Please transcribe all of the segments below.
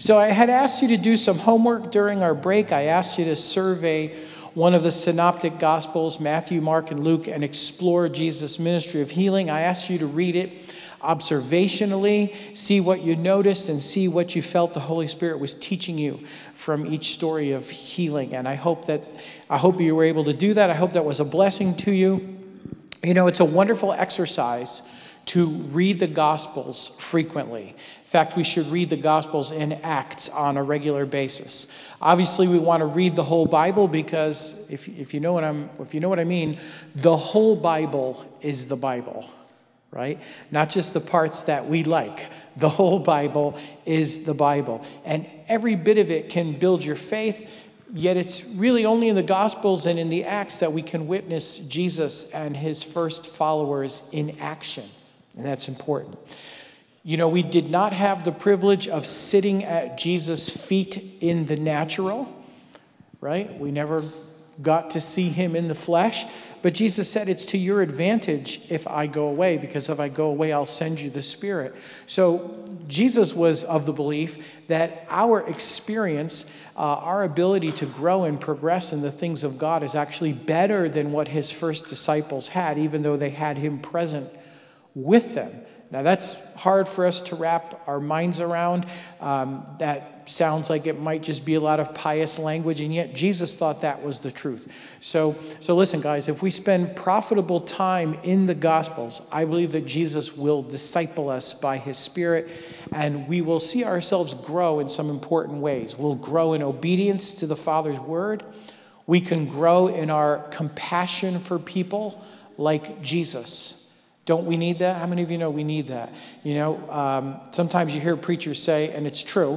So I had asked you to do some homework during our break. I asked you to survey one of the synoptic gospels, Matthew, Mark, and Luke, and explore Jesus' ministry of healing. I asked you to read it observationally, see what you noticed, and see what you felt the Holy Spirit was teaching you from each story of healing. And I hope you were able to do that. I hope that was a blessing to you. You know, it's a wonderful exercise to read the Gospels frequently. In fact, we should read the Gospels in Acts on a regular basis. Obviously, we want to read the whole Bible because if you know what I mean, the whole Bible is the Bible, right? Not just the parts that we like. The whole Bible is the Bible, and every bit of it can build your faith. Yet it's really only in the Gospels and in the Acts that we can witness Jesus and his first followers in action. And that's important. You know, we did not have the privilege of sitting at Jesus' feet in the natural, right? We never got to see him in the flesh. But Jesus said, it's to your advantage if I go away, because if I go away, I'll send you the Spirit. So Jesus was of the belief that our experience, our ability to grow and progress in the things of God is actually better than what his first disciples had, even though they had him present with them. Now, that's hard for us to wrap our minds around. That sounds like it might just be a lot of pious language, and yet Jesus thought that was the truth. So listen, guys, if we spend profitable time in the Gospels, I believe that Jesus will disciple us by his Spirit, and we will see ourselves grow in some important ways. We'll grow in obedience to the Father's word. We can grow in our compassion for people like Jesus. Don't we need that? How many of you know we need that? You know, sometimes you hear preachers say, and it's true,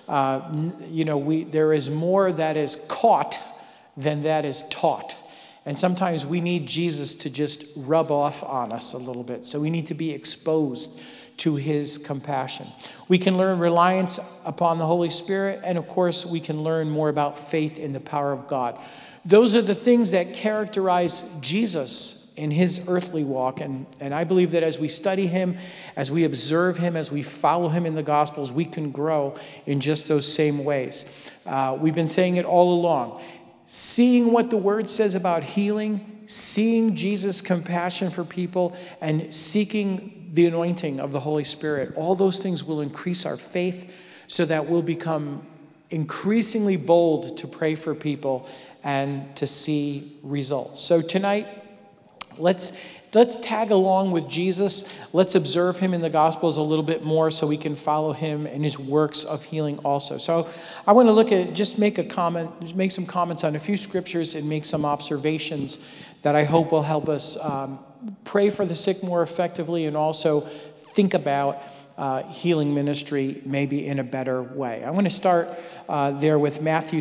there is more that is caught than that is taught. And sometimes we need Jesus to just rub off on us a little bit. So we need to be exposed to his compassion. We can learn reliance upon the Holy Spirit, and of course, we can learn more about faith in the power of God. Those are the things that characterize Jesus in his earthly walk. And I believe that as we study him, as we observe him, as we follow him in the Gospels, we can grow in just those same ways. We've been saying it all along. Seeing what the word says about healing, seeing Jesus' compassion for people, and seeking the anointing of the Holy Spirit, all those things will increase our faith so that we'll become increasingly bold to pray for people and to see results. So tonight, Let's tag along with Jesus. Let's observe him in the Gospels a little bit more so we can follow him in his works of healing also. So I want to look at, make some comments on a few scriptures and make some observations that I hope will help us pray for the sick more effectively and also think about healing ministry maybe in a better way. I want to start there with Matthew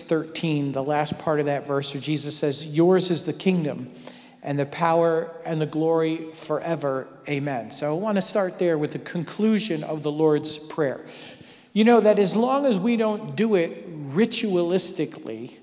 6:13, the last part of that verse where Jesus says, yours is the kingdom and the power and the glory forever. Amen. So I want to start there with the conclusion of the Lord's Prayer. You know that as long as we don't do it ritualistically,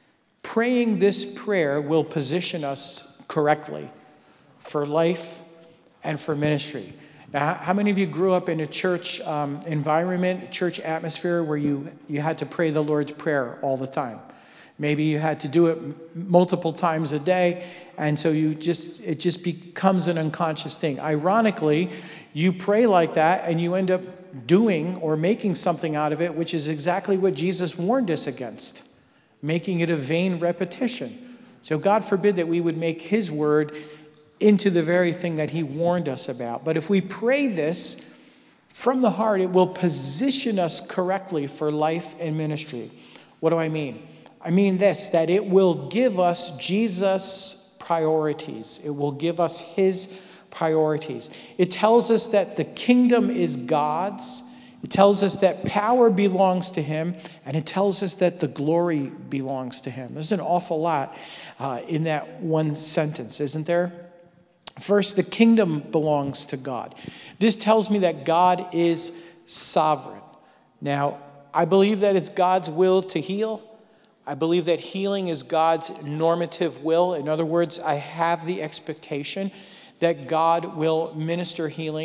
praying this prayer will position us correctly for life and for ministry. Now, how many of you grew up in a church environment, church atmosphere where you had to pray the Lord's Prayer all the time? Maybe you had to do it multiple times a day, and so it just becomes an unconscious thing. Ironically, you pray like that, and you end up doing or making something out of it, which is exactly what Jesus warned us against, making it a vain repetition. So God forbid that we would make his word into the very thing that he warned us about. But if we pray this from the heart, it will position us correctly for life and ministry. What do I mean? I mean this, that it will give us Jesus' priorities. It will give us his priorities. It tells us that the kingdom is God's. It tells us that power belongs to him. And it tells us that the glory belongs to him. There's an awful lot in that one sentence, isn't there? First, the kingdom belongs to God. This tells me that God is sovereign. Now, I believe that it's God's will to heal. I believe that healing is God's normative will. In other words, I have the expectation that God will minister healing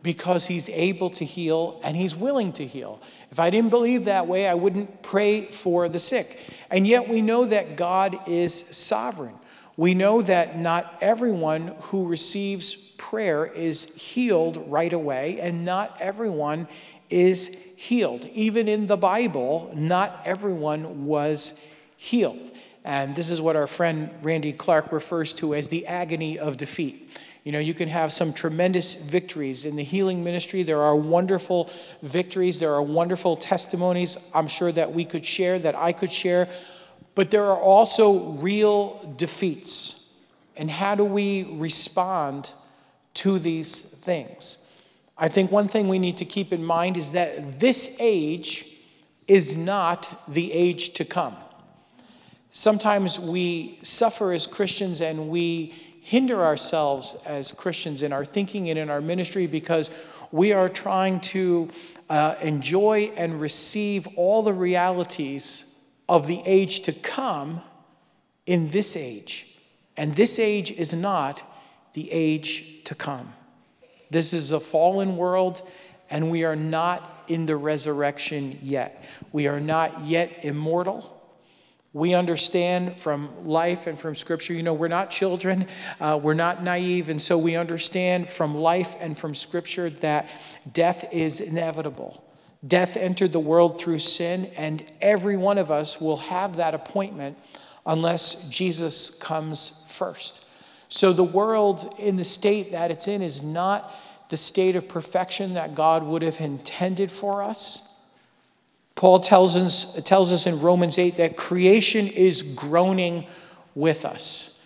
because he's able to heal and he's willing to heal. If I didn't believe that way, I wouldn't pray for the sick. And yet we know that God is sovereign. We know that not everyone who receives prayer is healed right away, and not everyone is healed. Even in the Bible, not everyone was healed. And this is what our friend Randy Clark refers to as the agony of defeat. You can have some tremendous victories in the healing ministry. There are wonderful victories. There are wonderful testimonies I'm sure that we could share, that I could share. But there are also real defeats. And how do we respond to these things? I think one thing we need to keep in mind is that this age is not the age to come. Sometimes we suffer as Christians and we hinder ourselves as Christians in our thinking and in our ministry because we are trying to enjoy and receive all the realities of the age to come in this age. And this age is not the age to come. This is a fallen world, and we are not in the resurrection yet. We are not yet immortal. We understand from life and from Scripture, we're not children, we're not naive, and so we understand from life and from Scripture that death is inevitable. Death entered the world through sin, and every one of us will have that appointment unless Jesus comes first. So the world in the state that it's in is not the state of perfection that God would have intended for us. Paul tells us in Romans 8 that creation is groaning with us.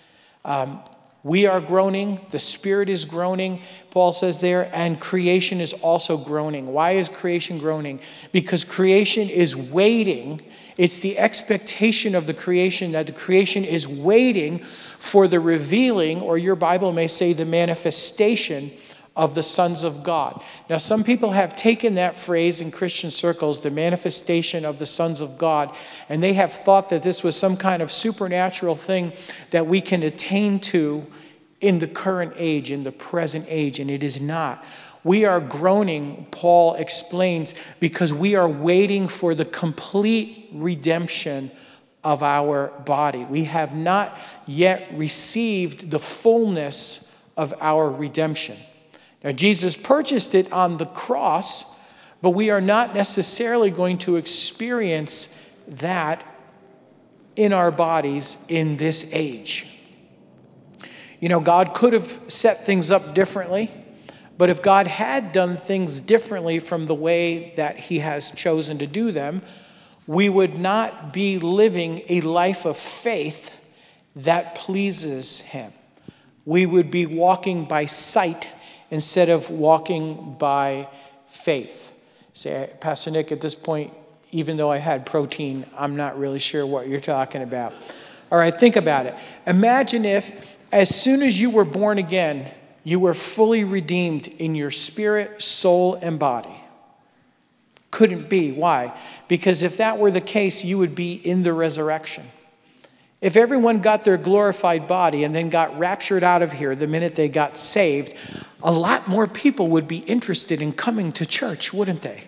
We are groaning. The Spirit is groaning, Paul says there, and creation is also groaning. Why is creation groaning? Because creation is waiting. It's the expectation of the creation that the creation is waiting for the revealing, or your Bible may say the manifestation of the sons of God. Now, some people have taken that phrase in Christian circles, the manifestation of the sons of God, and they have thought that this was some kind of supernatural thing that we can attain to in the current age, in the present age, and it is not. We are groaning, Paul explains, because we are waiting for the complete redemption of our body. We have not yet received the fullness of our redemption. Now, Jesus purchased it on the cross, but we are not necessarily going to experience that in our bodies in this age. God could have set things up differently, but if God had done things differently from the way that he has chosen to do them, we would not be living a life of faith that pleases him. We would be walking by sight instead of walking by faith. Say, Pastor Nick, at this point, even though I had protein, I'm not really sure what you're talking about. All right, think about it. Imagine if, as soon as you were born again, you were fully redeemed in your spirit, soul, and body. Couldn't be. Why? Because if that were the case, you would be in the resurrection. If everyone got their glorified body and then got raptured out of here the minute they got saved, a lot more people would be interested in coming to church, wouldn't they?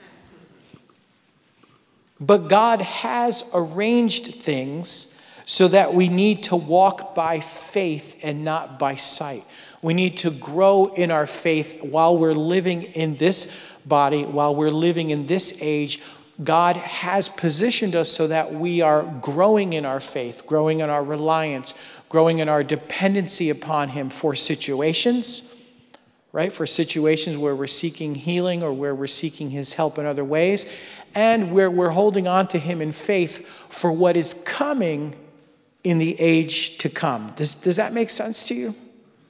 But God has arranged things so that we need to walk by faith and not by sight. We need to grow in our faith while we're living in this body, while we're living in this age. God has positioned us so that we are growing in our faith, growing in our reliance, growing in our dependency upon him for situations, right? For situations where we're seeking healing or where we're seeking his help in other ways, and where we're holding on to him in faith for what is coming in the age to come. Does that make sense to you?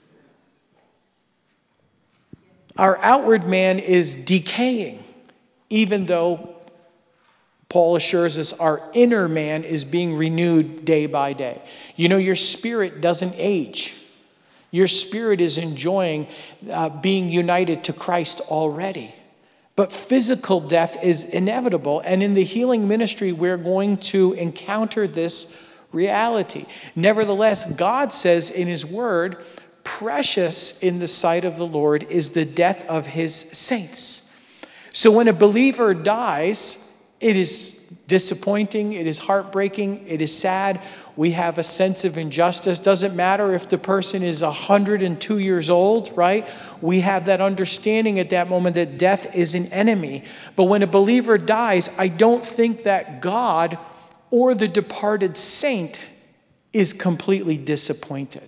Our outward man is decaying, even though Paul assures us our inner man is being renewed day by day. Your spirit doesn't age. Your spirit is enjoying being united to Christ already. But physical death is inevitable. And in the healing ministry, we're going to encounter this reality. Nevertheless, God says in his word, precious in the sight of the Lord is the death of his saints. So when a believer dies, it is disappointing, it is heartbreaking, it is sad. We have a sense of injustice. Doesn't matter if the person is 102 years old, right? We have that understanding at that moment that death is an enemy. But when a believer dies, I don't think that God or the departed saint is completely disappointed,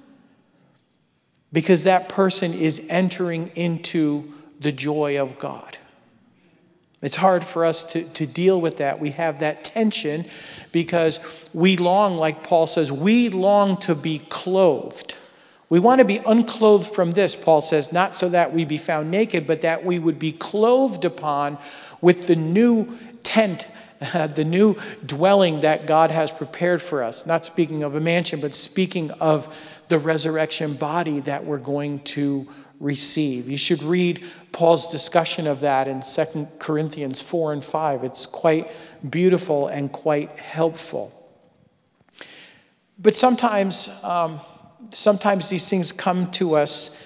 because that person is entering into the joy of God. It's hard for us to deal with that. We have that tension because we long, like Paul says, we long to be clothed. We want to be unclothed from this, Paul says, not so that we be found naked, but that we would be clothed upon with the new tent, the new dwelling that God has prepared for us. Not speaking of a mansion, but speaking of the resurrection body that we're going to receive. You should read Paul's discussion of that in 2 Corinthians 4 and 5. It's quite beautiful and quite helpful. But sometimes these things come to us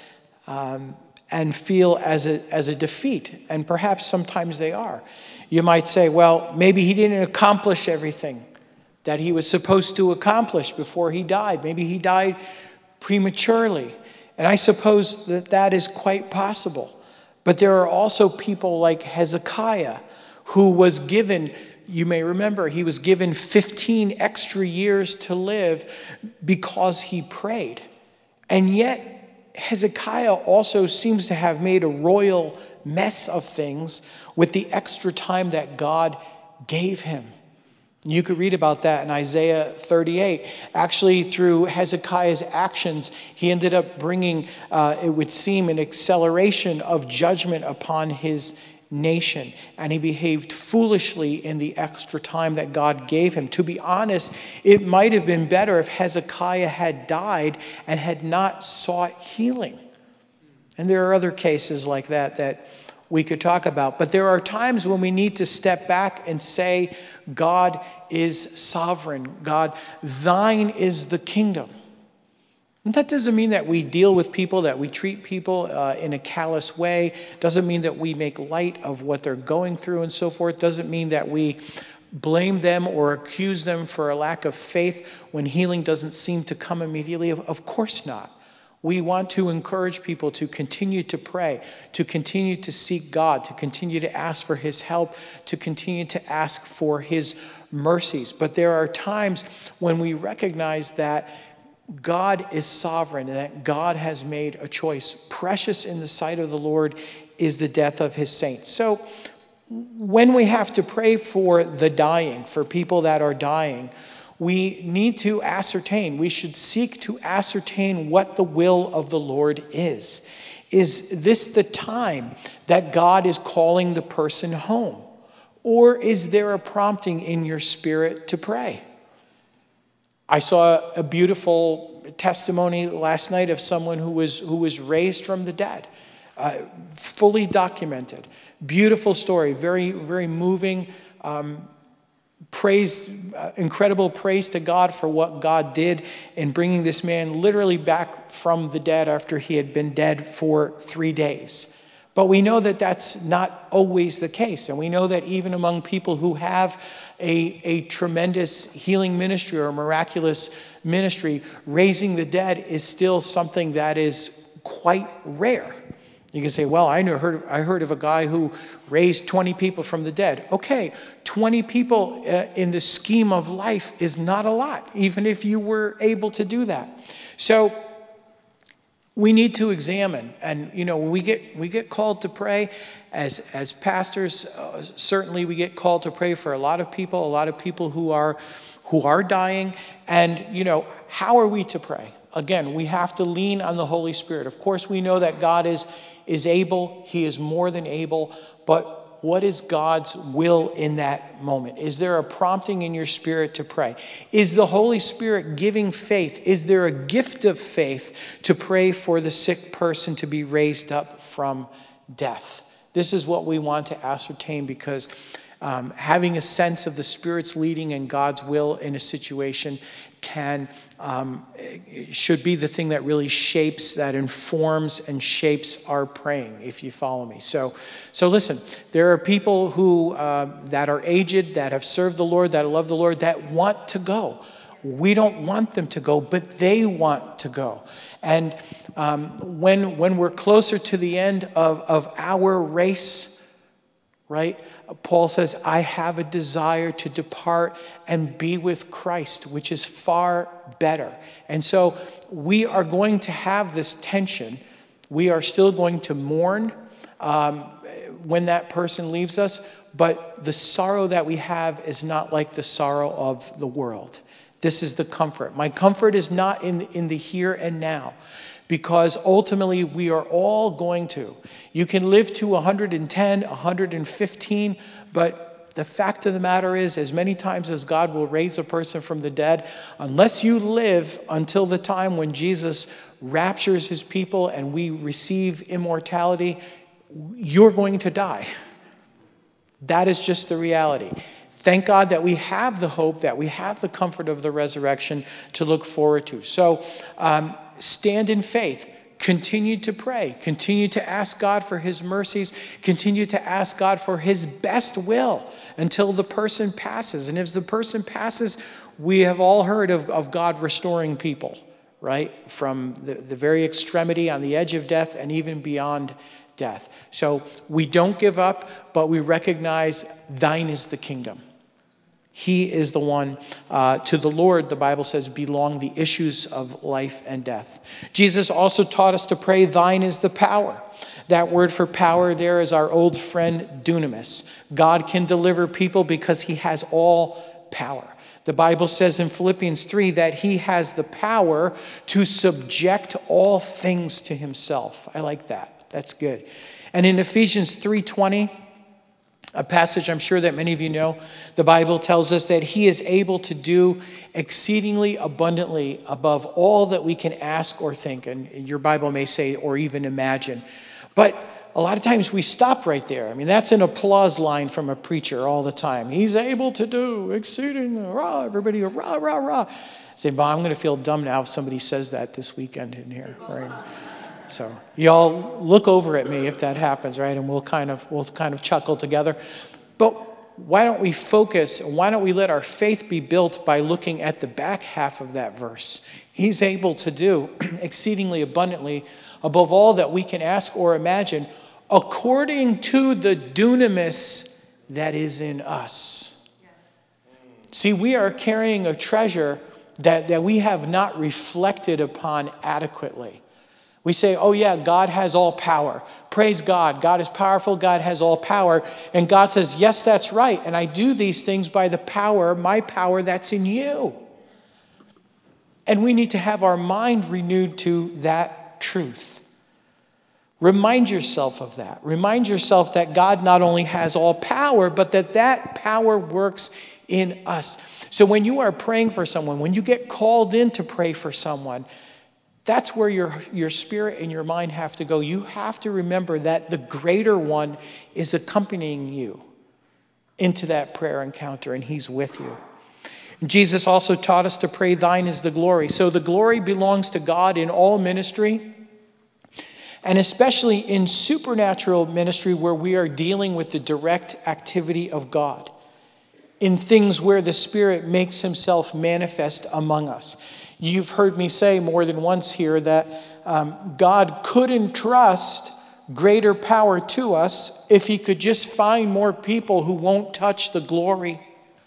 and feel as a defeat, and perhaps sometimes they are. You might say, well, maybe he didn't accomplish everything that he was supposed to accomplish before he died. Maybe he died prematurely. And I suppose that is quite possible. But there are also people like Hezekiah, who was given, you may remember, he was given 15 extra years to live because he prayed. And yet, Hezekiah also seems to have made a royal mess of things with the extra time that God gave him. You could read about that in Isaiah 38. Actually, through Hezekiah's actions, he ended up bringing, it would seem, an acceleration of judgment upon his nation. And he behaved foolishly in the extra time that God gave him. To be honest, it might have been better if Hezekiah had died and had not sought healing. And there are other cases like that we could talk about. But there are times when we need to step back and say, God is sovereign. God, thine is the kingdom. And that doesn't mean that we deal with people, that we treat people in a callous way. Doesn't mean that we make light of what they're going through and so forth. Doesn't mean that we blame them or accuse them for a lack of faith when healing doesn't seem to come immediately. Of course not. We want to encourage people to continue to pray, to continue to seek God, to continue to ask for his help, to continue to ask for his mercies. But there are times when we recognize that God is sovereign and that God has made a choice. Precious in the sight of the Lord is the death of his saints. So when we have to pray for the dying, for people that are dying, we need to ascertain, we should seek to ascertain what the will of the Lord is. Is this the time that God is calling the person home? Or is there a prompting in your spirit to pray? I saw a beautiful testimony last night of someone who was raised from the dead, fully documented. Beautiful story, very, very moving. Incredible praise to God for what God did in bringing this man literally back from the dead after he had been dead for 3 days. But we know that that's not always the case. And we know that even among people who have a tremendous healing ministry or a miraculous ministry, raising the dead is still something that is quite rare. You can say, well, I heard of a guy who raised 20 people from the dead. Okay, 20 people in the scheme of life is not a lot, even if you were able to do that. So we need to examine, and when we get called to pray as pastors. Certainly, we get called to pray for a lot of people who are dying. And how are we to pray? Again, we have to lean on the Holy Spirit. Of course, we know that God is able. He is more than able. But what is God's will in that moment? Is there a prompting in your spirit to pray? Is the Holy Spirit giving faith? Is there a gift of faith to pray for the sick person to be raised up from death? This is what we want to ascertain, because having a sense of the Spirit's leading and God's will in a situation should be the thing that really shapes, that informs and shapes our praying, if you follow me. So listen, there are people who that are aged, that have served the Lord, that love the Lord, that want to go. We don't want them to go, but they want to go. And when we're closer to the end of our race, right? Paul says, I have a desire to depart and be with Christ, which is far better. And so we are going to have this tension. We are still going to mourn when that person leaves us, but the sorrow that we have is not like the sorrow of the world. This is the comfort. My comfort is not in the here and now, because ultimately we are all going to. You can live to 110, 115, but the fact of the matter is, as many times as God will raise a person from the dead, unless you live until the time when Jesus raptures his people and we receive immortality, you're going to die. That is just the reality. Thank God that we have the hope, that we have the comfort of the resurrection to look forward to. So stand in faith. Continue to pray. Continue to ask God for his mercies. Continue to ask God for his best will until the person passes. And if the person passes, we have all heard of God restoring people, right? From the very extremity on the edge of death and even beyond death. So we don't give up, but we recognize thine is the kingdom. He is the one. To the Lord, the Bible says, belong the issues of life and death. Jesus also taught us to pray, thine is the power. That word for power there is our old friend dunamis. God can deliver people because he has all power. The Bible says in Philippians 3 that he has the power to subject all things to himself. I like that. That's good. And in Ephesians 3:20, a passage I'm sure that many of you know, the Bible tells us that he is able to do exceedingly abundantly above all that we can ask or think. And your Bible may say, or even imagine. But a lot of times we stop right there. I mean, that's an applause line from a preacher all the time. He's able to do exceedingly, rah, everybody, rah, rah, rah. Say, but I'm going to feel dumb now if somebody says that this weekend in here, right? So y'all look over at me if that happens, right? And we'll kind of chuckle together. But why don't we focus? Why don't we let our faith be built by looking at the back half of that verse? He's able to do exceedingly abundantly above all that we can ask or imagine, according to the dunamis that is in us. See, we are carrying a treasure that we have not reflected upon adequately. We say, oh yeah, God has all power. Praise God. God is powerful. God has all power. And God says, yes, that's right. And I do these things by the power, my power that's in you. And we need to have our mind renewed to that truth. Remind yourself of that. Remind yourself that God not only has all power, but that power works in us. So when you are praying for someone, when you get called in to pray for someone, that's where your spirit and your mind have to go. You have to remember that the greater one is accompanying you into that prayer encounter, and he's with you. Jesus also taught us to pray, thine is the glory. So the glory belongs to God in all ministry, and especially in supernatural ministry where we are dealing with the direct activity of God, in things where the Spirit makes himself manifest among us. You've heard me say more than once here that God could entrust greater power to us if he could just find more people who won't touch the glory.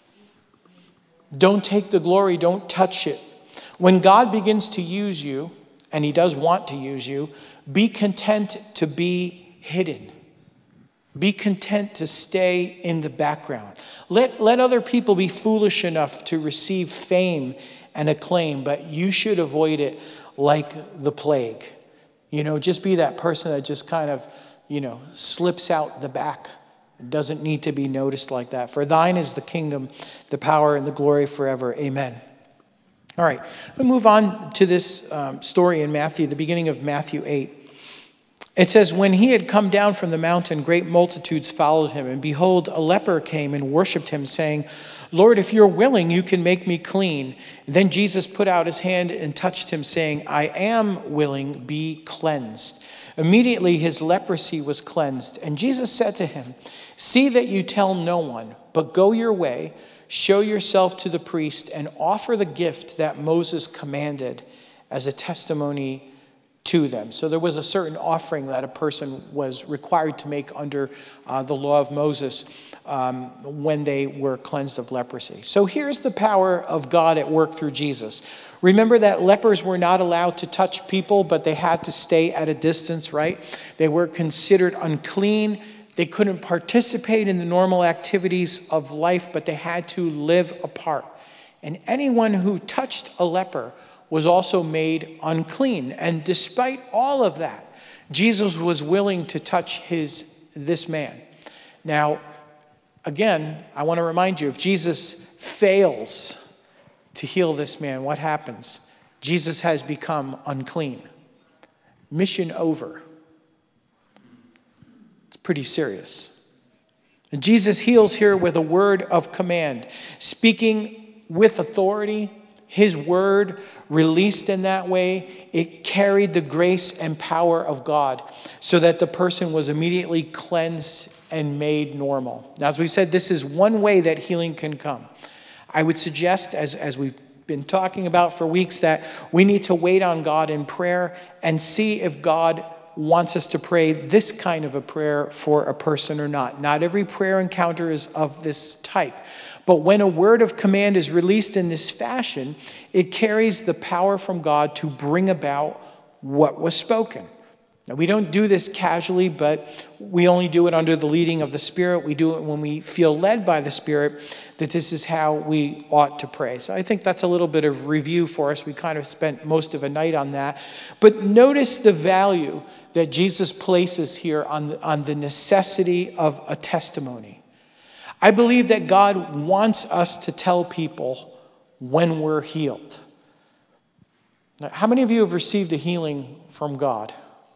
Don't take the glory, don't touch it. When God begins to use you, and he does want to use you, be content to be hidden. Be content to stay in the background. Let other people be foolish enough to receive fame and acclaim, but you should avoid it like the plague. Just be that person that just kind of, slips out the back. It doesn't need to be noticed like that. For thine is the kingdom, the power, and the glory forever. Amen. All right, we'll move on to this story in Matthew, the beginning of Matthew 8. It says, when he had come down from the mountain, great multitudes followed him. And behold, a leper came and worshipped him, saying, Lord, if you're willing, you can make me clean. And then Jesus put out his hand and touched him, saying, I am willing, be cleansed. Immediately his leprosy was cleansed. And Jesus said to him, see that you tell no one, but go your way, show yourself to the priest, and offer the gift that Moses commanded as a testimony to them. So there was a certain offering that a person was required to make under the law of Moses when they were cleansed of leprosy. So here's the power of God at work through Jesus. Remember that lepers were not allowed to touch people, but they had to stay at a distance, right? They were considered unclean. They couldn't participate in the normal activities of life, but they had to live apart. And anyone who touched a leper was also made unclean. And despite all of that, Jesus was willing to touch this man. Now, again, I want to remind you, if Jesus fails to heal this man, what happens? Jesus has become unclean. Mission over. It's pretty serious. And Jesus heals here with a word of command, speaking with authority. His word, released in that way, it carried the grace and power of God so that the person was immediately cleansed and made normal. Now, as we said, this is one way that healing can come. I would suggest, as we've been talking about for weeks, that we need to wait on God in prayer and see if God wants us to pray this kind of a prayer for a person or not. Not every prayer encounter is of this type. But when a word of command is released in this fashion, it carries the power from God to bring about what was spoken. Now, we don't do this casually, but we only do it under the leading of the Spirit. We do it when we feel led by the Spirit, that this is how we ought to pray. So I think that's a little bit of review for us. We kind of spent most of a night on that. But notice the value that Jesus places here on the necessity of a testimony. I believe that God wants us to tell people when we're healed. Now, how many of you have received a healing from God?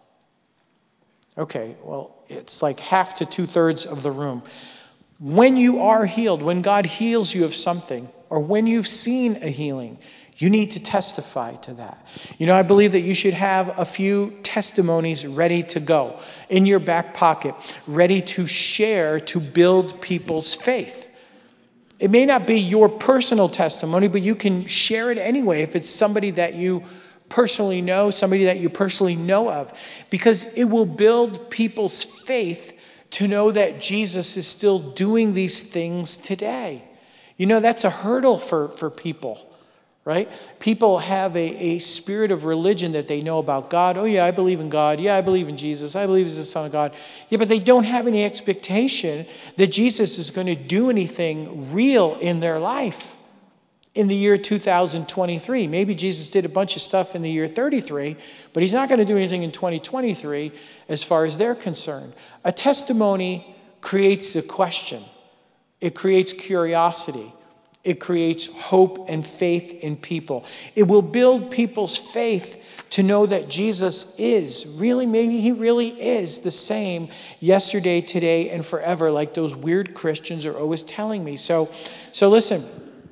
Okay, well, it's like half to 2/3 of the room. When you are healed, when God heals you of something, or when you've seen a healing, you need to testify to that. You know, I believe that you should have a few testimonies ready to go in your back pocket, ready to share to build people's faith. It may not be your personal testimony, but you can share it anyway if it's somebody that you personally know, somebody that you personally know of, because it will build people's faith to know that Jesus is still doing these things today. You know, that's a hurdle for people. Right? People have a spirit of religion that they know about God. Oh, yeah, I believe in God. Yeah, I believe in Jesus. I believe he's the Son of God. Yeah, but they don't have any expectation that Jesus is going to do anything real in their life in the year 2023. Maybe Jesus did a bunch of stuff in the year 33, but he's not going to do anything in 2023 as far as they're concerned. A testimony creates a question. It creates curiosity. It creates hope and faith in people. It will build people's faith to know that Jesus is really, maybe he really is the same yesterday, today, and forever, like those weird Christians are always telling me. So listen,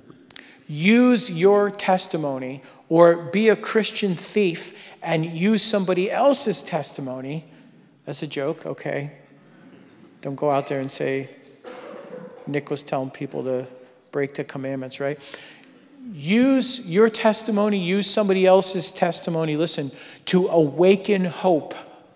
use your testimony, or be a Christian thief and use somebody else's testimony. That's a joke, okay? Don't go out there and say, Nick was telling people to break the commandments, right? Use your testimony, use somebody else's testimony, listen, to awaken hope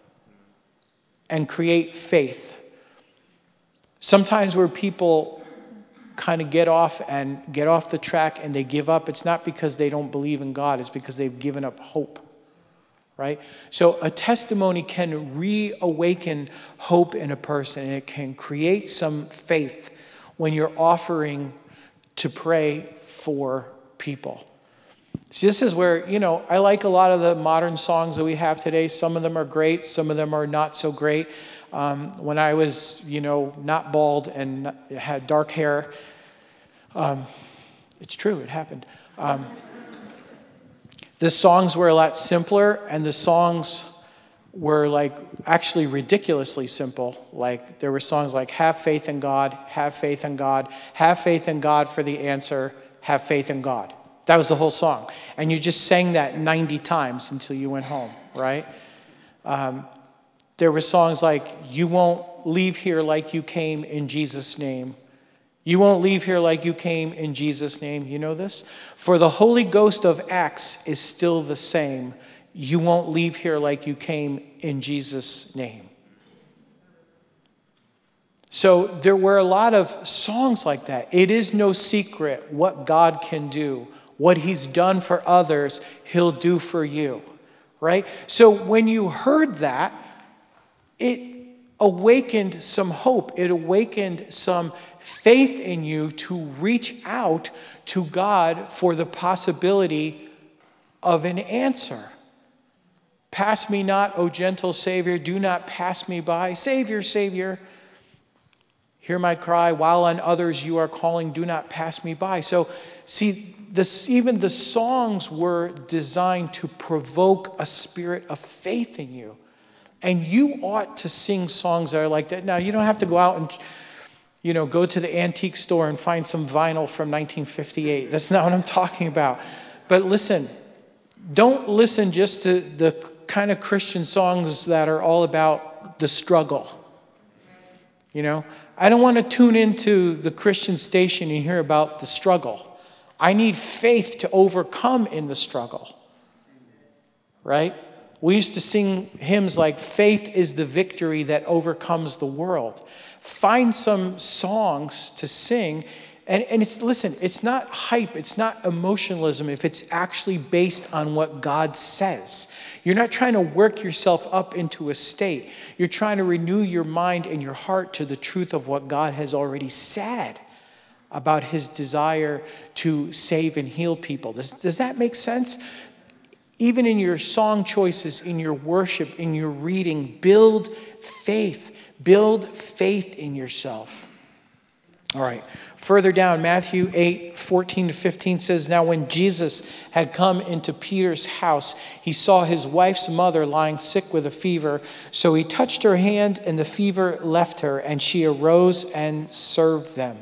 and create faith. Sometimes where people kind of get off the track and they give up, it's not because they don't believe in God, it's because they've given up hope, right? So a testimony can reawaken hope in a person, and it can create some faith when you're offering to pray for people. See, this is where, I like a lot of the modern songs that we have today. Some of them are great. Some of them are not so great. When I was, not bald and had dark hair, it's true, it happened. The songs were a lot simpler, and the songs were like actually ridiculously simple. Like there were songs like have faith in God, have faith in God, have faith in God for the answer, have faith in God. That was the whole song. And you just sang that 90 times until you went home, right? There were songs like you won't leave here like you came in Jesus' name. You won't leave here like you came in Jesus' name. You know this? For the Holy Ghost of Acts is still the same. You won't leave here like you came in Jesus' name. So there were a lot of songs like that. It is no secret what God can do. What he's done for others, he'll do for you. Right? So when you heard that, it awakened some hope. It awakened some faith in you to reach out to God for the possibility of an answer. Pass me not, O gentle Savior, do not pass me by. Savior, Savior, hear my cry. While on others you are calling, do not pass me by. So, see, even the songs were designed to provoke a spirit of faith in you. And you ought to sing songs that are like that. Now, you don't have to go out and, go to the antique store and find some vinyl from 1958. That's not what I'm talking about. But listen, don't listen just to the kind of Christian songs that are all about the struggle. I don't want to tune into the Christian station and hear about the struggle. I need faith to overcome in the struggle. Right? We used to sing hymns like, faith is the victory that overcomes the world. Find some songs to sing. And it's not hype, it's not emotionalism if it's actually based on what God says. You're not trying to work yourself up into a state. You're trying to renew your mind and your heart to the truth of what God has already said about his desire to save and heal people. Does that make sense? Even in your song choices, in your worship, in your reading, build faith. Build faith in yourself. All right. Further down, Matthew 8:14-15 says, now when Jesus had come into Peter's house, he saw his wife's mother lying sick with a fever. So he touched her hand and the fever left her, and she arose and served them.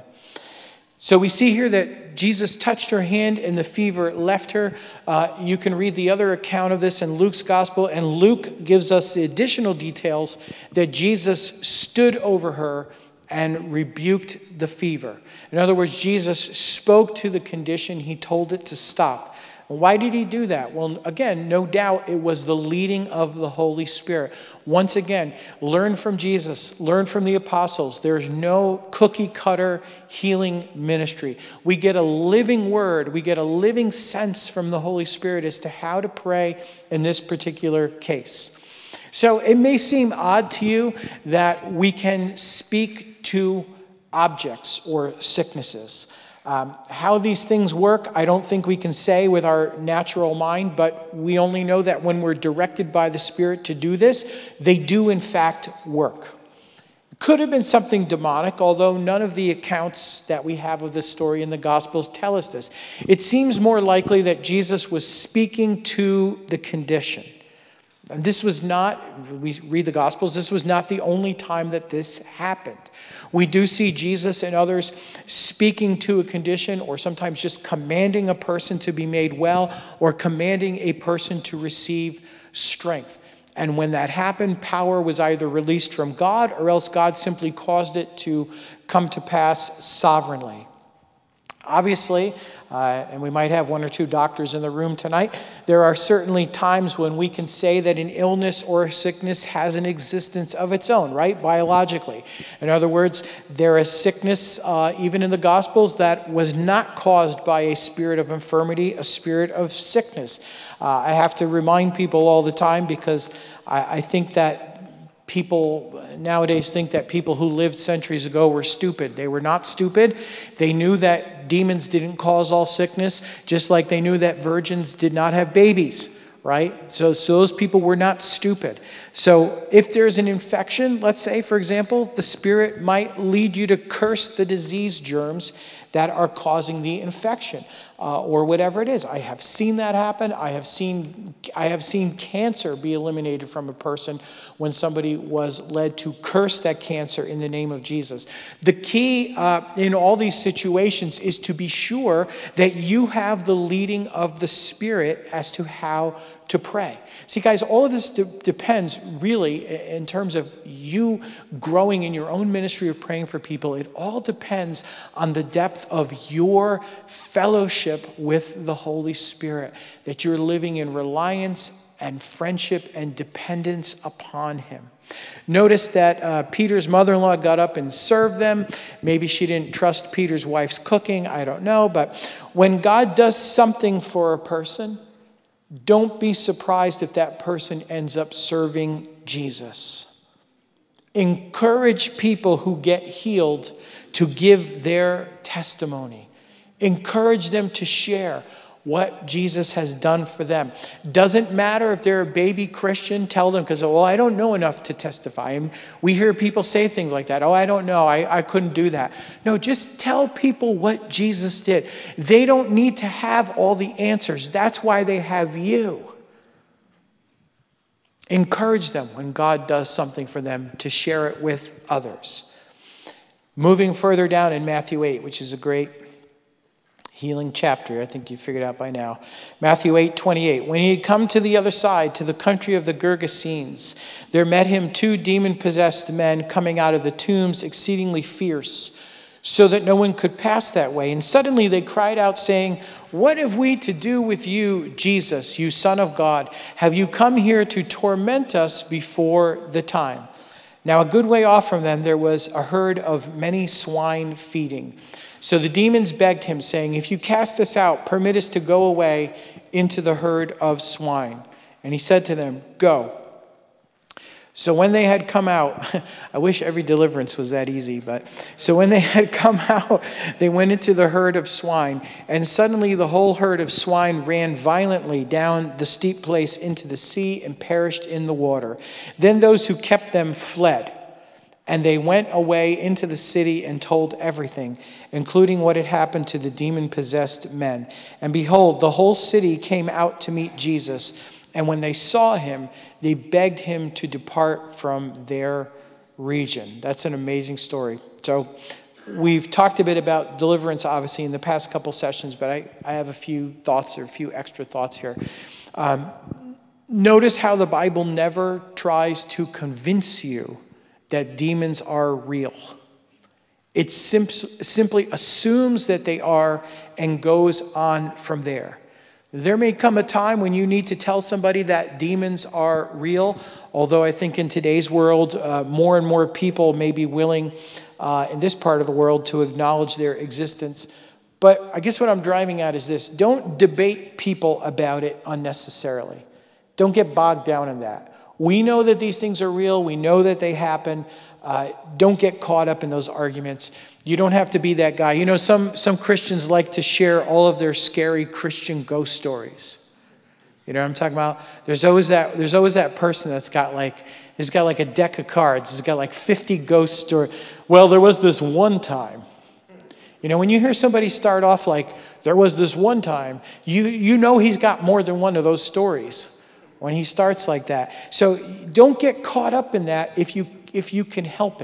So we see here that Jesus touched her hand and the fever left her. You can read the other account of this in Luke's gospel, and Luke gives us the additional details that Jesus stood over her and rebuked the fever. In other words, Jesus spoke to the condition. He told it to stop. Why did he do that? Well, again, no doubt it was the leading of the Holy Spirit. Once again, learn from Jesus, learn from the apostles. There's no cookie cutter healing ministry. We get a living word, we get a living sense from the Holy Spirit as to how to pray in this particular case. So it may seem odd to you that we can speak to objects or sicknesses. How these things work, I don't think we can say with our natural mind, but we only know that when we're directed by the Spirit to do this, they do in fact work. It could have been something demonic, although none of the accounts that we have of this story in the Gospels tell us this. It seems more likely that Jesus was speaking to the condition. And this was not, we read the Gospels, this was not the only time that this happened. We do see Jesus and others speaking to a condition, or sometimes just commanding a person to be made well, or commanding a person to receive strength. And when that happened, power was either released from God, or else God simply caused it to come to pass sovereignly. Obviously, and we might have one or two doctors in the room tonight, there are certainly times when we can say that an illness or a sickness has an existence of its own, right? Biologically. In other words, there is sickness, even in the Gospels, that was not caused by a spirit of infirmity, a spirit of sickness. I have to remind people all the time, because I think that people nowadays think that people who lived centuries ago were stupid. They were not stupid. They knew that demons didn't cause all sickness, just like they knew that virgins did not have babies, right? So those people were not stupid. So if there's an infection, let's say, for example, the Spirit might lead you to curse the disease germs that are causing the infection or whatever it is. I have seen that happen. I have seen cancer be eliminated from a person when somebody was led to curse that cancer in the name of Jesus. The key in all these situations is to be sure that you have the leading of the Spirit as to how to pray. See, guys, all of this depends really in terms of you growing in your own ministry of praying for people. It all depends on the depth of your fellowship with the Holy Spirit, that you're living in reliance and friendship and dependence upon him. Notice that Peter's mother-in-law got up and served them. Maybe she didn't trust Peter's wife's cooking. I don't know. But when God does something for a person, don't be surprised if that person ends up serving Jesus. Encourage people who get healed to give their testimony. Encourage them to share what Jesus has done for them. Doesn't matter if they're a baby Christian, tell them, because, I don't know enough to testify. And we hear people say things like that. I don't know. I couldn't do that. No, just tell people what Jesus did. They don't need to have all the answers. That's why they have you. Encourage them when God does something for them to share it with others. Moving further down in Matthew 8, which is a great healing chapter, I think you figured out by now. Matthew 8:28. When he had come to the other side, to the country of the Gergesenes, there met him 2 demon-possessed men coming out of the tombs, exceedingly fierce, so that no one could pass that way. And suddenly they cried out, saying, "What have we to do with you, Jesus, you Son of God? Have you come here to torment us before the time?" Now a good way off from them there was a herd of many swine feeding. So the demons begged him, saying, "If you cast us out, permit us to go away into the herd of swine." And he said to them, "Go." So when they had come out, I wish every deliverance was that easy, so when they had come out, they went into the herd of swine, and suddenly the whole herd of swine ran violently down the steep place into the sea and perished in the water. Then those who kept them fled, and they went away into the city and told everything, including what had happened to the demon-possessed men. And behold, the whole city came out to meet Jesus. And when they saw him, they begged him to depart from their region. That's an amazing story. So we've talked a bit about deliverance, obviously, in the past couple sessions, but I have a few thoughts or a few extra thoughts here. Notice how the Bible never tries to convince you that demons are real. It simply assumes that they are and goes on from there. There may come a time when you need to tell somebody that demons are real, although I think in today's world, more and more people may be willing in this part of the world to acknowledge their existence. But I guess what I'm driving at is this: don't debate people about it unnecessarily. Don't get bogged down in that. We know that these things are real. We know that they happen. Don't get caught up in those arguments. You don't have to be that guy. You know, some Christians like to share all of their scary Christian ghost stories. You know what I'm talking about? There's always that person that's got like a deck of cards. He's got like 50 ghost stories. Well, there was this one time. You know, when you hear somebody start off like, there was this one time, you know he's got more than one of those stories when he starts like that. So don't get caught up in that if you can help it.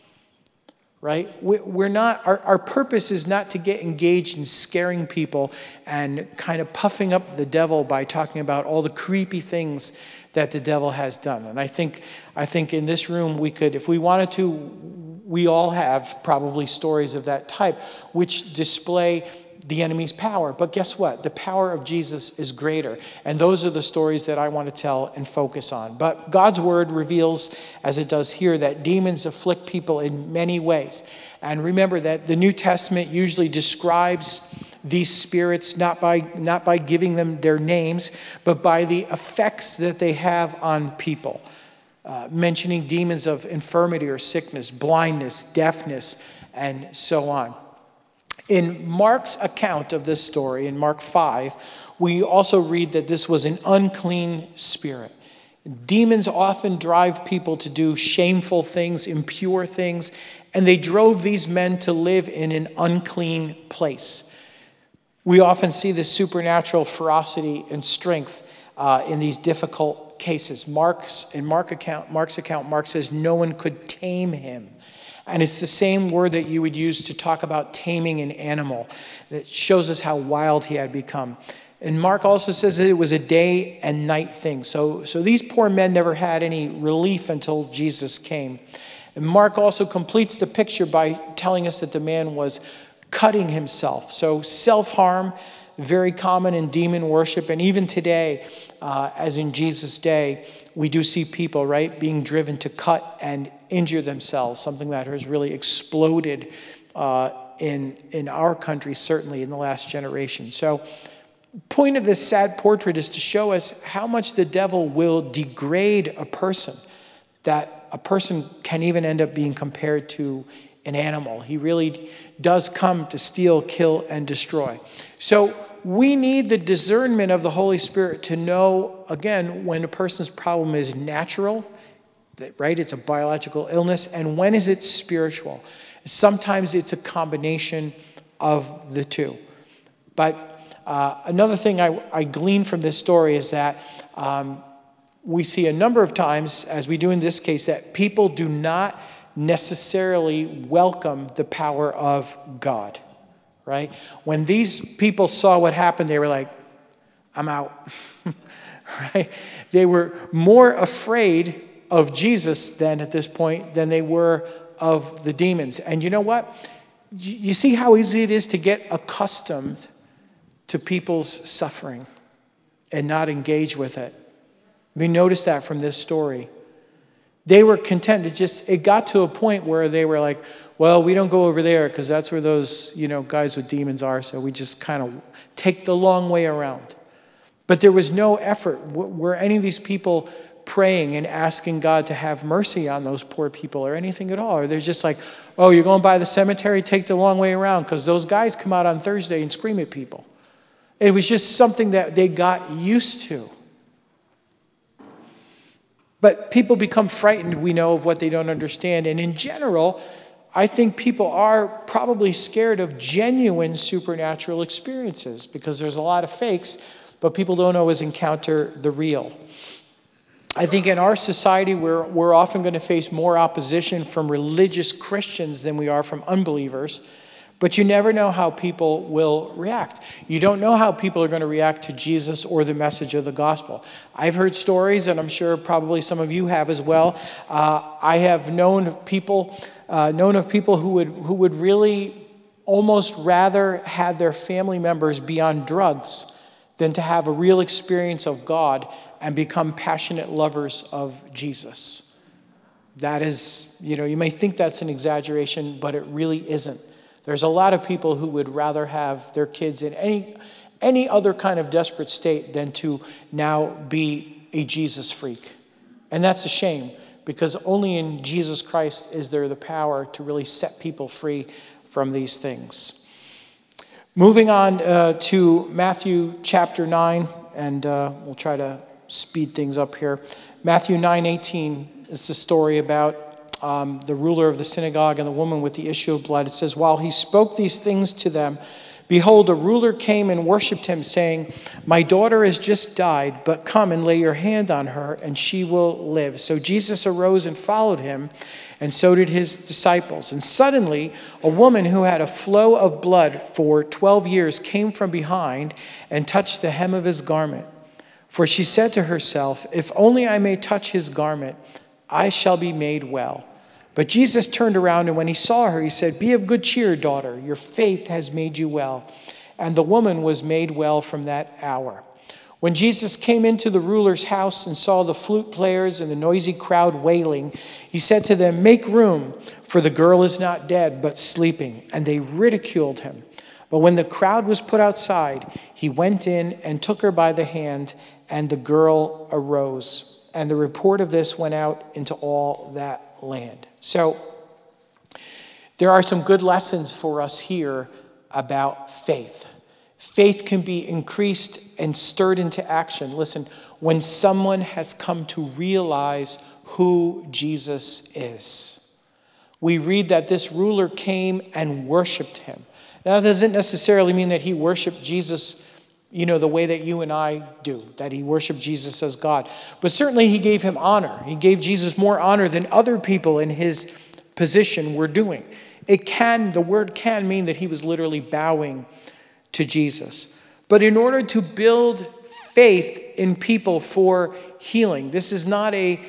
Right? We're not, our purpose is not to get engaged in scaring people and kind of puffing up the devil by talking about all the creepy things that the devil has done. And I think in this room we could, if we wanted to, we all have probably stories of that type which display the enemy's power. But guess what? The power of Jesus is greater. And those are the stories that I want to tell and focus on. But God's word reveals, as it does here, that demons afflict people in many ways. And remember that the New Testament usually describes these spirits not by giving them their names, but by the effects that they have on people. Mentioning demons of infirmity or sickness, blindness, deafness, and so on. In Mark's account of this story, in Mark 5, we also read that this was an unclean spirit. Demons often drive people to do shameful things, impure things, and they drove these men to live in an unclean place. We often see this supernatural ferocity and strength in these difficult cases. Mark's account, Mark says no one could tame him. And it's the same word that you would use to talk about taming an animal. That shows us how wild he had become. And Mark also says that it was a day and night thing. So these poor men never had any relief until Jesus came. And Mark also completes the picture by telling us that the man was cutting himself. So self-harm, very common in demon worship. And even today, as in Jesus' day, we do see people, right, being driven to cut and injure themselves, something that has really exploded in our country, certainly in the last generation. So point of this sad portrait is to show us how much the devil will degrade a person, that a person can even end up being compared to an animal. He really does come to steal, kill, and destroy. So we need the discernment of the Holy Spirit to know, again, when a person's problem is natural, right? It's a biological illness, and when is it spiritual? Sometimes it's a combination of the two. But another thing I glean from this story is that we see a number of times, as we do in this case, that people do not necessarily welcome the power of God, right? When these people saw what happened, they were like, I'm out, right? They were more afraid of Jesus then at this point than they were of the demons. And you know what? You see how easy it is to get accustomed to people's suffering and not engage with it. We notice that from this story. They were content. It got to a point where they were like, well, we don't go over there because that's where those, guys with demons are. So we just kind of take the long way around. But there was no effort. Were any of these people praying and asking God to have mercy on those poor people or anything at all? Or they're just like, oh, you're going by the cemetery, take the long way around because those guys come out on Thursday and scream at people. It was just something that they got used to. But people become frightened, we know, of what they don't understand. And in general, I think people are probably scared of genuine supernatural experiences because there's a lot of fakes, but people don't always encounter the real. I think in our society, we're often going to face more opposition from religious Christians than we are from unbelievers. But you never know how people will react. You don't know how people are going to react to Jesus or the message of the gospel. I've heard stories, and I'm sure probably some of you have as well. I have known of people who would really almost rather have their family members be on drugs than to have a real experience of God and become passionate lovers of Jesus. That is, you may think that's an exaggeration, but it really isn't. There's a lot of people who would rather have their kids in any other kind of desperate state than to now be a Jesus freak. And that's a shame, because only in Jesus Christ is there the power to really set people free from these things. Moving on to Matthew chapter 9, and we'll try to speed things up here. Matthew 9:18 is the story about the ruler of the synagogue and the woman with the issue of blood. It says, while he spoke these things to them, behold, a ruler came and worshipped him, saying, my daughter has just died, but come and lay your hand on her, and she will live. So Jesus arose and followed him, and so did his disciples. And suddenly, a woman who had a flow of blood for 12 years came from behind and touched the hem of his garment. For she said to herself, if only I may touch his garment, I shall be made well. But Jesus turned around, and when he saw her, he said, be of good cheer, daughter. Your faith has made you well. And the woman was made well from that hour. When Jesus came into the ruler's house and saw the flute players and the noisy crowd wailing, he said to them, make room, for the girl is not dead, but sleeping. And they ridiculed him. But when the crowd was put outside, he went in and took her by the hand, and the girl arose. And the report of this went out into all that land. So there are some good lessons for us here about faith. Faith can be increased and stirred into action. Listen, when someone has come to realize who Jesus is. We read that this ruler came and worshiped him. Now, that doesn't necessarily mean that he worshiped Jesus, the way that you and I do, that he worshiped Jesus as God. But certainly he gave him honor. He gave Jesus more honor than other people in his position were doing. The word can mean that he was literally bowing to Jesus. But in order to build faith in people for healing, this is not a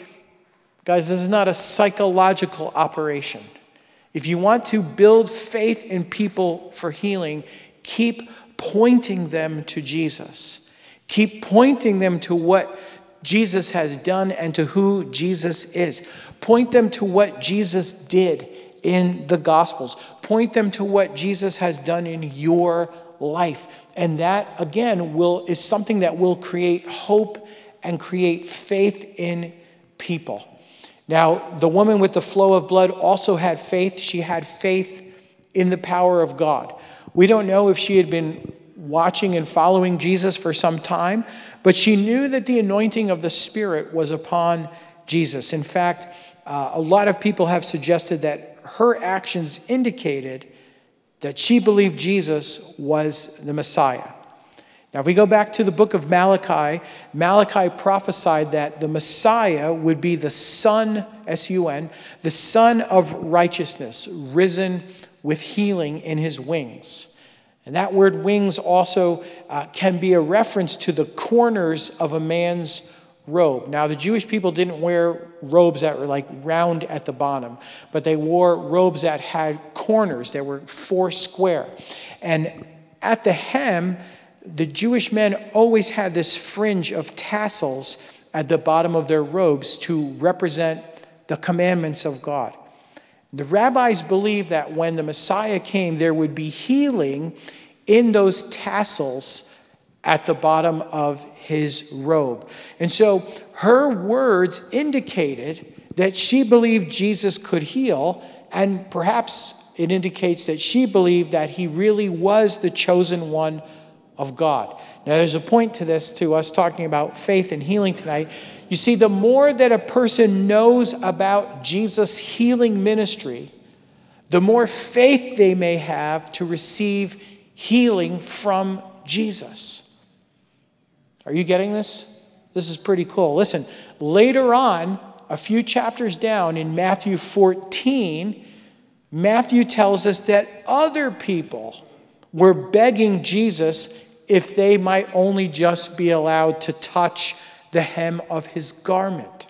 psychological operation. If you want to build faith in people for healing, keep pointing them to Jesus. Keep pointing them to what Jesus has done and to who Jesus is. Point them to what Jesus did in the Gospels. Point them to what Jesus has done in your life. And that, again, is something that will create hope and create faith in people. Now, the woman with the flow of blood also had faith. She had faith in the power of God. We don't know if she had been watching and following Jesus for some time, but she knew that the anointing of the Spirit was upon Jesus. In fact, a lot of people have suggested that her actions indicated that she believed Jesus was the Messiah. Now, if we go back to the book of Malachi, Malachi prophesied that the Messiah would be the Son, S-U-N, the Son of righteousness, risen with healing in his wings. And that word wings also can be a reference to the corners of a man's robe. Now, the Jewish people didn't wear robes that were like round at the bottom, but they wore robes that had corners. They were four square. And at the hem, the Jewish men always had this fringe of tassels at the bottom of their robes to represent the commandments of God. The rabbis believed that when the Messiah came, there would be healing in those tassels at the bottom of his robe. And so her words indicated that she believed Jesus could heal, and perhaps it indicates that she believed that he really was the chosen one of God. Now, there's a point to this, to us talking about faith and healing tonight. You see, the more that a person knows about Jesus' healing ministry, the more faith they may have to receive healing from Jesus. Are you getting this? This is pretty cool. Listen, later on, a few chapters down in Matthew 14, Matthew tells us that other people were begging Jesus if they might only just be allowed to touch the hem of his garment.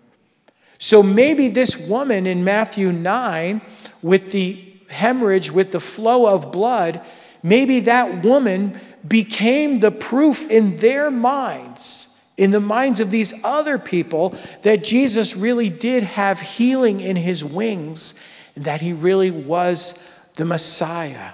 So maybe this woman in Matthew 9 with the hemorrhage, with the flow of blood, maybe that woman became the proof in their minds, in the minds of these other people, that Jesus really did have healing in his wings, and that he really was the Messiah.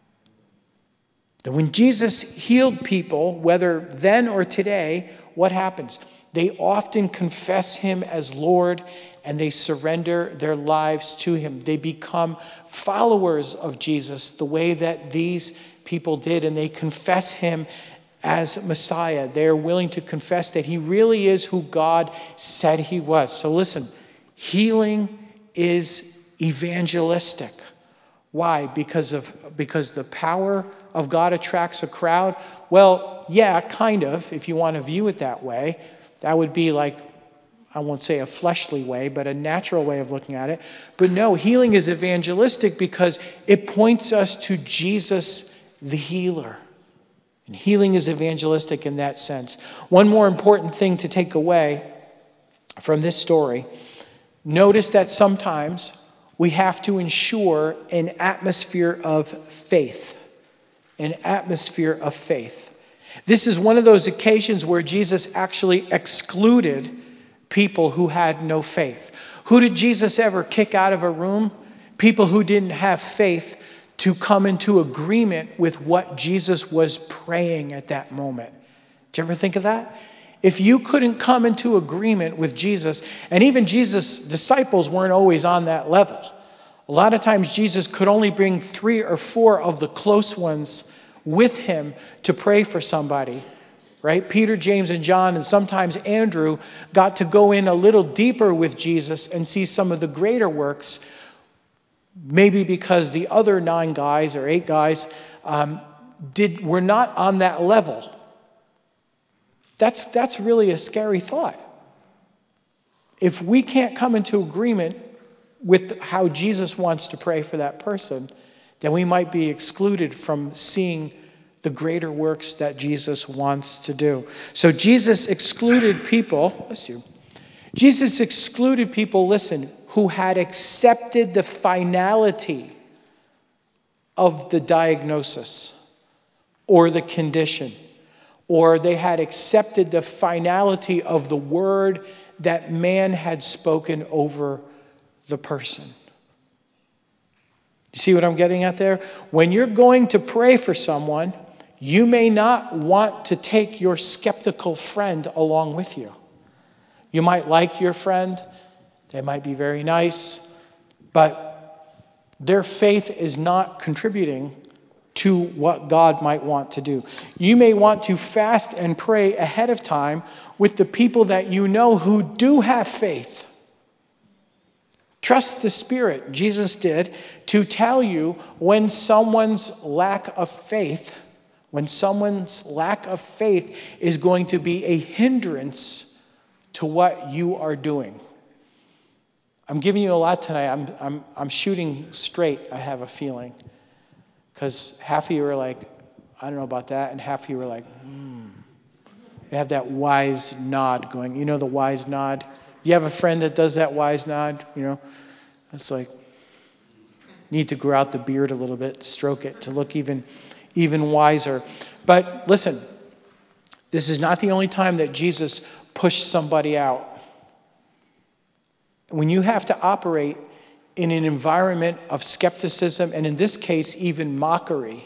And when Jesus healed people, whether then or today, what happens? They often confess him as Lord, and they surrender their lives to him. They become followers of Jesus the way that these people did, and they confess him as Messiah. They are willing to confess that he really is who God said he was. So listen, healing is evangelistic. Why? Because the power of God attracts a crowd? Well, yeah, kind of, if you want to view it that way. That would be like, I won't say a fleshly way, but a natural way of looking at it. But no, healing is evangelistic because it points us to Jesus the healer. And healing is evangelistic in that sense. One more important thing to take away from this story. Notice that sometimes we have to ensure an atmosphere of faith. An atmosphere of faith. This is one of those occasions where Jesus actually excluded people who had no faith. Who did Jesus ever kick out of a room? People who didn't have faith to come into agreement with what Jesus was praying at that moment. Did you ever think of that? If you couldn't come into agreement with Jesus, and even Jesus' disciples weren't always on that level. A lot of times Jesus could only bring 3 or 4 of the close ones with him to pray for somebody, right? Peter, James, and John, and sometimes Andrew got to go in a little deeper with Jesus and see some of the greater works, maybe because the other 9 guys or 8 guys were not on that level. That's really a scary thought. If we can't come into agreement with how Jesus wants to pray for that person, then we might be excluded from seeing the greater works that Jesus wants to do. So Jesus excluded people, listen, who had accepted the finality of the diagnosis or the condition, or they had accepted the finality of the word that man had spoken over the person. You see what I'm getting at there? When you're going to pray for someone, you may not want to take your skeptical friend along with you. You might like your friend, they might be very nice, but their faith is not contributing to what God might want to do. You may want to fast and pray ahead of time with the people that you know who do have faith. Trust the Spirit, Jesus did, to tell you when someone's lack of faith is going to be a hindrance to what you are doing. I'm giving you a lot tonight. I'm shooting straight, I have a feeling. Because half of you are like, I don't know about that, and half of you are like, You have that wise nod going. You know the wise nod? Do you have a friend that does that wise nod? You know, it's like, need to grow out the beard a little bit, stroke it to look even wiser. But listen, this is not the only time that Jesus pushed somebody out. When you have to operate in an environment of skepticism, and in this case, even mockery,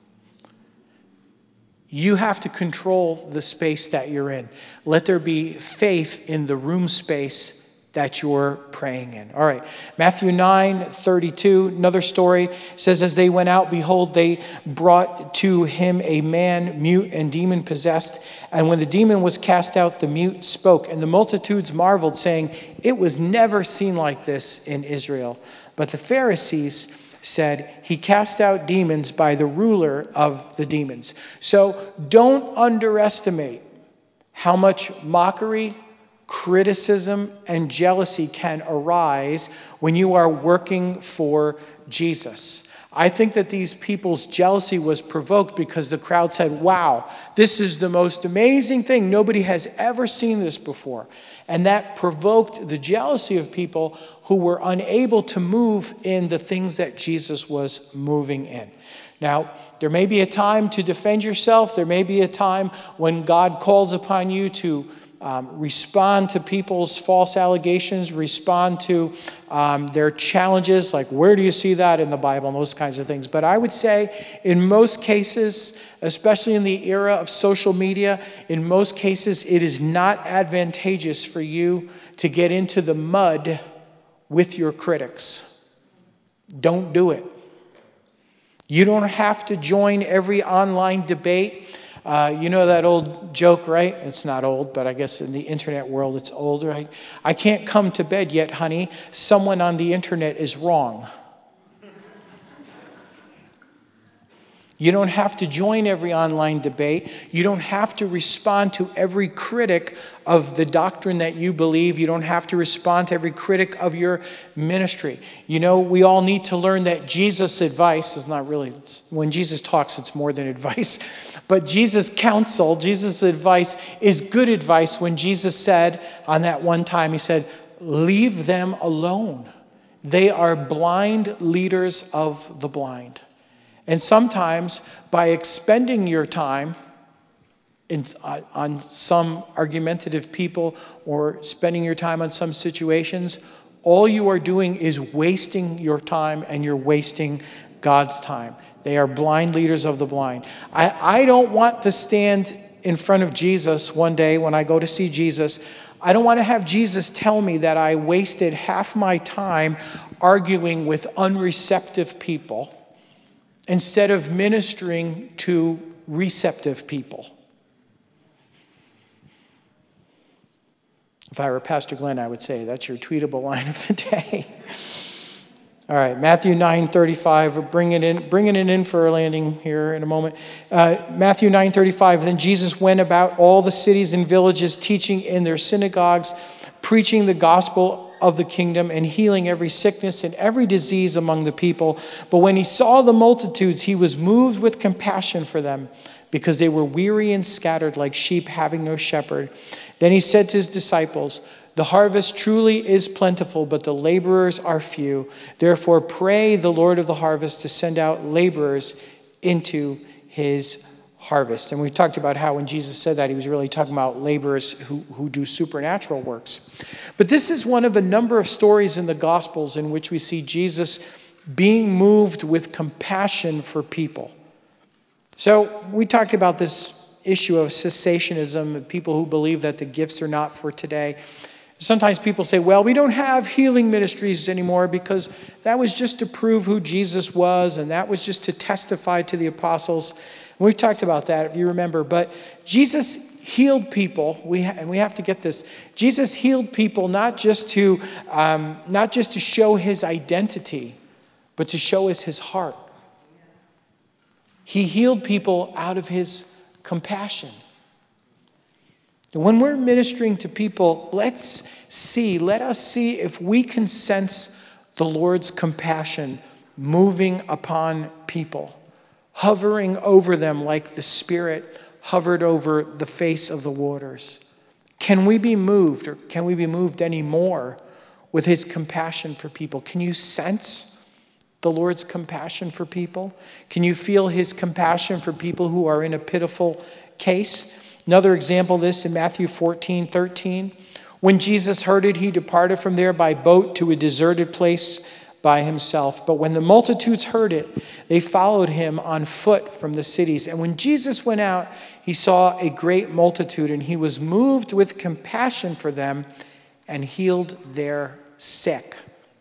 you have to control the space that you're in. Let there be faith in the room space that you're praying in. All right, Matthew 9:32, another story says, as they went out, behold, they brought to him a man mute and demon possessed. And when the demon was cast out, the mute spoke. And the multitudes marveled, saying, it was never seen like this in Israel. But the Pharisees said, he cast out demons by the ruler of the demons. So don't underestimate how much mockery, criticism, and jealousy can arise when you are working for Jesus. I think that these people's jealousy was provoked because the crowd said, wow, this is the most amazing thing. Nobody has ever seen this before. And that provoked the jealousy of people who were unable to move in the things that Jesus was moving in. Now, there may be a time to defend yourself. There may be a time when God calls upon you to respond to people's false allegations, respond to their challenges, like where do you see that in the Bible and those kinds of things. But I would say in most cases, especially in the era of social media, in most cases it is not advantageous for you to get into the mud with your critics. Don't do it. You don't have to join every online debate. You know that old joke, right? It's not old, but I guess in the internet world it's old, right? I can't come to bed yet, honey. Someone on the internet is wrong. You don't have to join every online debate. You don't have to respond to every critic of the doctrine that you believe. You don't have to respond to every critic of your ministry. You know, we all need to learn that Jesus' advice is not really, when Jesus talks, it's more than advice. But Jesus' counsel, Jesus' advice is good advice. When Jesus said on that one time, he said, leave them alone. They are blind leaders of the blind. And sometimes by expending your time on some argumentative people or spending your time on some situations, all you are doing is wasting your time and you're wasting God's time. They are blind leaders of the blind. I don't want to stand in front of Jesus one day when I go to see Jesus. I don't want to have Jesus tell me that I wasted half my time arguing with unreceptive people instead of ministering to receptive people. If I were Pastor Glenn, I would say that's your tweetable line of the day. All right, Matthew 9:35. We're bringing it in for a landing here in a moment. Matthew 9:35. Then Jesus went about all the cities and villages, teaching in their synagogues, preaching the gospel of the kingdom, and healing every sickness and every disease among the people. But when he saw the multitudes, he was moved with compassion for them, because they were weary and scattered like sheep having no shepherd. Then he said to his disciples, "The harvest truly is plentiful, but the laborers are few. Therefore pray the Lord of the harvest to send out laborers into his harvest." And we talked about how when Jesus said that, he was really talking about laborers who do supernatural works. But this is one of a number of stories in the Gospels in which we see Jesus being moved with compassion for people. So we talked about this issue of cessationism, people who believe that the gifts are not for today. Sometimes people say, well, we don't have healing ministries anymore because that was just to prove who Jesus was, and that was just to testify to the apostles. And we've talked about that, if you remember. But Jesus healed people, and we have to get this. Jesus healed people not just to show his identity, but to show us his heart. He healed people out of his compassion. And when we're ministering to people, let us see if we can sense the Lord's compassion moving upon people, hovering over them like the Spirit hovered over the face of the waters. Can we be moved, or can we be moved any more with his compassion for people? Can you sense the Lord's compassion for people? Can you feel his compassion for people who are in a pitiful case? Another example of this in Matthew 14:13. When Jesus heard it, he departed from there by boat to a deserted place by himself. But when the multitudes heard it, they followed him on foot from the cities. And when Jesus went out, he saw a great multitude, and he was moved with compassion for them and healed their sick.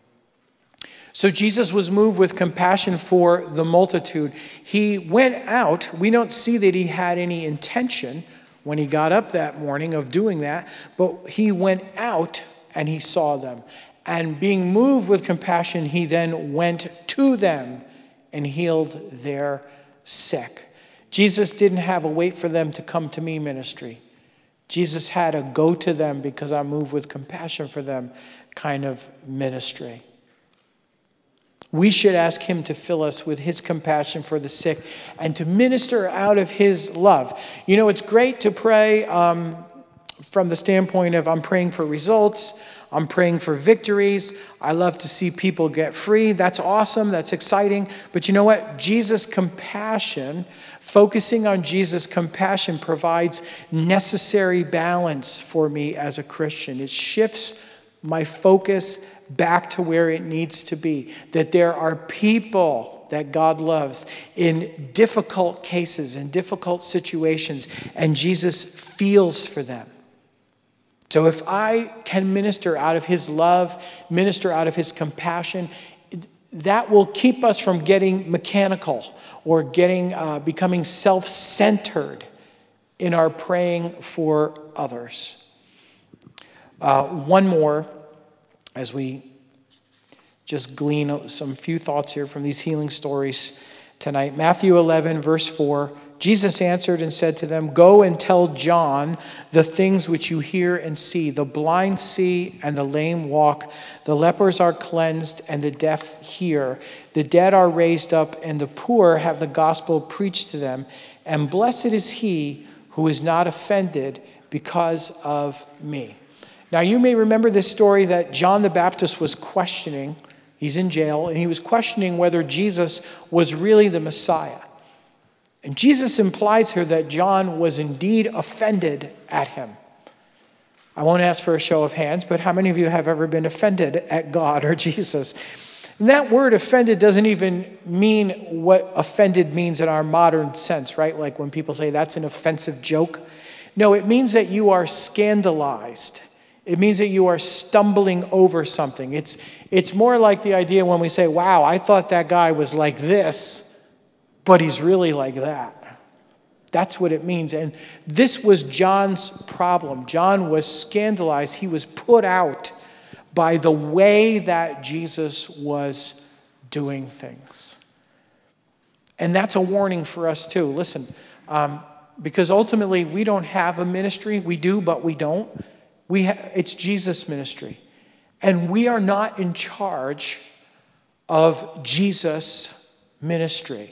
So Jesus was moved with compassion for the multitude. He went out. We don't see that he had any intention when he got up that morning of doing that, but he went out and he saw them. And being moved with compassion, he then went to them and healed their sick. Jesus didn't have a wait for them to come to me ministry. Jesus had a go to them because I'm moved with compassion for them kind of ministry. We should ask him to fill us with his compassion for the sick and to minister out of his love. You know, it's great to pray from the standpoint of I'm praying for results. I'm praying for victories. I love to see people get free. That's awesome. That's exciting. But you know what? Jesus' compassion, focusing on Jesus' compassion provides necessary balance for me as a Christian. It shifts my focus back to where it needs to be. That there are people that God loves in difficult cases, in difficult situations, and Jesus feels for them. So if I can minister out of his love, minister out of his compassion, that will keep us from getting mechanical or becoming self-centered in our praying for others. One more, as we just glean some few thoughts here from these healing stories tonight. Matthew 11, verse 4. Jesus answered and said to them, "Go and tell John the things which you hear and see. The blind see and the lame walk. The lepers are cleansed and the deaf hear. The dead are raised up and the poor have the gospel preached to them. And blessed is he who is not offended because of me." Now you may remember this story that John the Baptist was questioning. He's in jail and he was questioning whether Jesus was really the Messiah. And Jesus implies here that John was indeed offended at him. I won't ask for a show of hands, but how many of you have ever been offended at God or Jesus? And that word offended doesn't even mean what offended means in our modern sense, right? Like when people say that's an offensive joke. No, it means that you are scandalized. It means that you are stumbling over something. It's more like the idea when we say, wow, I thought that guy was like this, but he's really like that. That's what it means. And this was John's problem. John was scandalized. He was put out by the way that Jesus was doing things. And that's a warning for us too. Listen, because ultimately we don't have a ministry. We do, but we don't. It's Jesus' ministry. And we are not in charge of Jesus' ministry.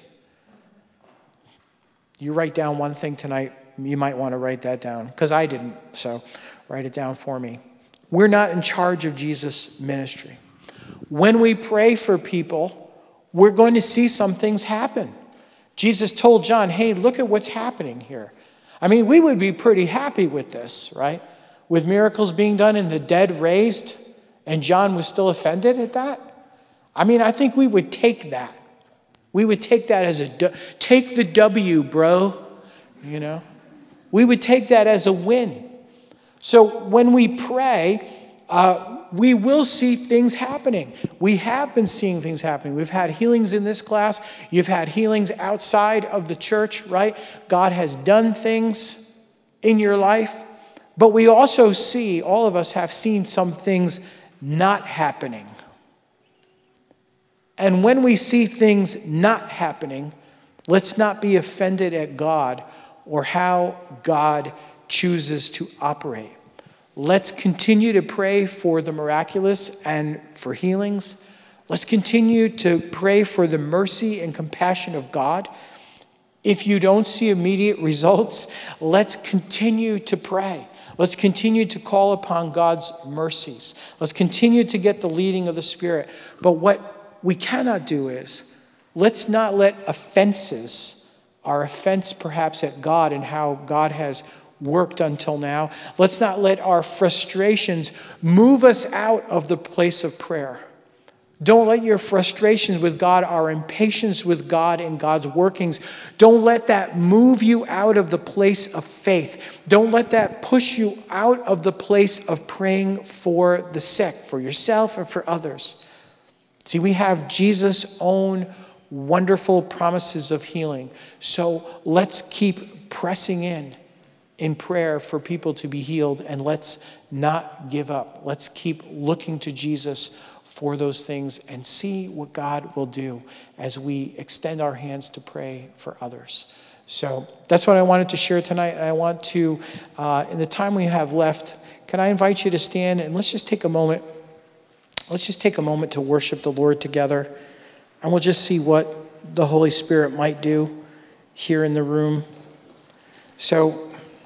You write down one thing tonight, you might want to write that down, because I didn't, so write it down for me. We're not in charge of Jesus' ministry. When we pray for people, we're going to see some things happen. Jesus told John, hey, look at what's happening here. I mean, we would be pretty happy with this, right? With miracles being done and the dead raised, and John was still offended at that. I mean, I think we would take that. We would take that as take the W, bro. You know, we would take that as a win. So when we pray, we will see things happening. We have been seeing things happening. We've had healings in this class. You've had healings outside of the church, right? God has done things in your life. But we also see, all of us have seen some things not happening. And when we see things not happening, let's not be offended at God or how God chooses to operate. Let's continue to pray for the miraculous and for healings. Let's continue to pray for the mercy and compassion of God. If you don't see immediate results, let's continue to pray. Let's continue to call upon God's mercies. Let's continue to get the leading of the Spirit. But what we cannot do is, let's not let offenses, our offense perhaps at God and how God has worked until now, let's not let our frustrations move us out of the place of prayer. Don't let your frustrations with God, our impatience with God and God's workings, don't let that move you out of the place of faith. Don't let that push you out of the place of praying for the sick, for yourself and for others. See, we have Jesus' own wonderful promises of healing. So let's keep pressing in prayer for people to be healed, and let's not give up. Let's keep looking to Jesus for those things and see what God will do as we extend our hands to pray for others. So that's what I wanted to share tonight. I want to, in the time we have left, can I invite you to stand and let's just take a moment. Let's just take a moment to worship the Lord together, and we'll just see what the Holy Spirit might do here in the room. So,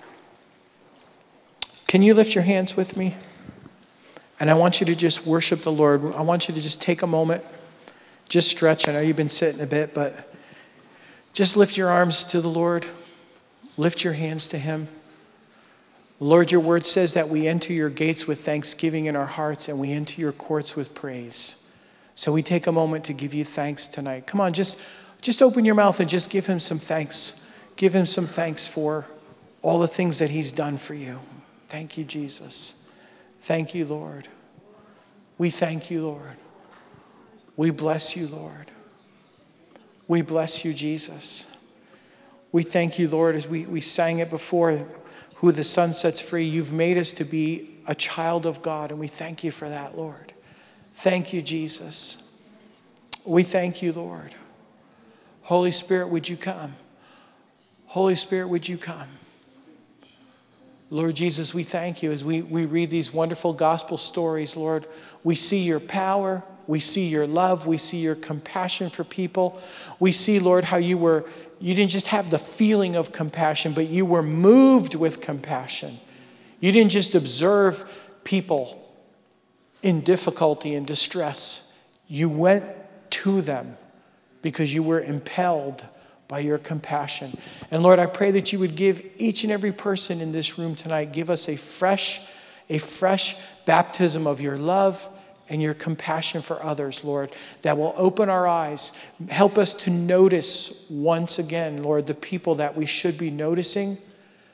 can you lift your hands with me? And I want you to just worship the Lord. I want you to just take a moment, just stretch. I know you've been sitting a bit, but just lift your arms to the Lord. Lift your hands to Him. Lord, your word says that we enter your gates with thanksgiving in our hearts and we enter your courts with praise. So we take a moment to give you thanks tonight. Come on, just open your mouth and just give him some thanks. Give him some thanks for all the things that he's done for you. Thank you, Jesus. Thank you, Lord. We thank you, Lord. We bless you, Lord. We bless you, Jesus. We thank you, Lord, as we sang it before, who the Son sets free. You've made us to be a child of God, and we thank you for that, Lord. Thank you, Jesus. We thank you, Lord. Holy Spirit, would you come? Holy Spirit, would you come? Lord Jesus, we thank you as we read these wonderful gospel stories, Lord. We see your power. We see your love. We see your compassion for people. We see, Lord, how you didn't just have the feeling of compassion, but you were moved with compassion. You didn't just observe people in difficulty and distress. You went to them because you were impelled by your compassion. And Lord, I pray that you would give each and every person in this room tonight, give us a fresh baptism of your love and your compassion for others, Lord, that will open our eyes. Help us to notice once again, Lord, the people that we should be noticing,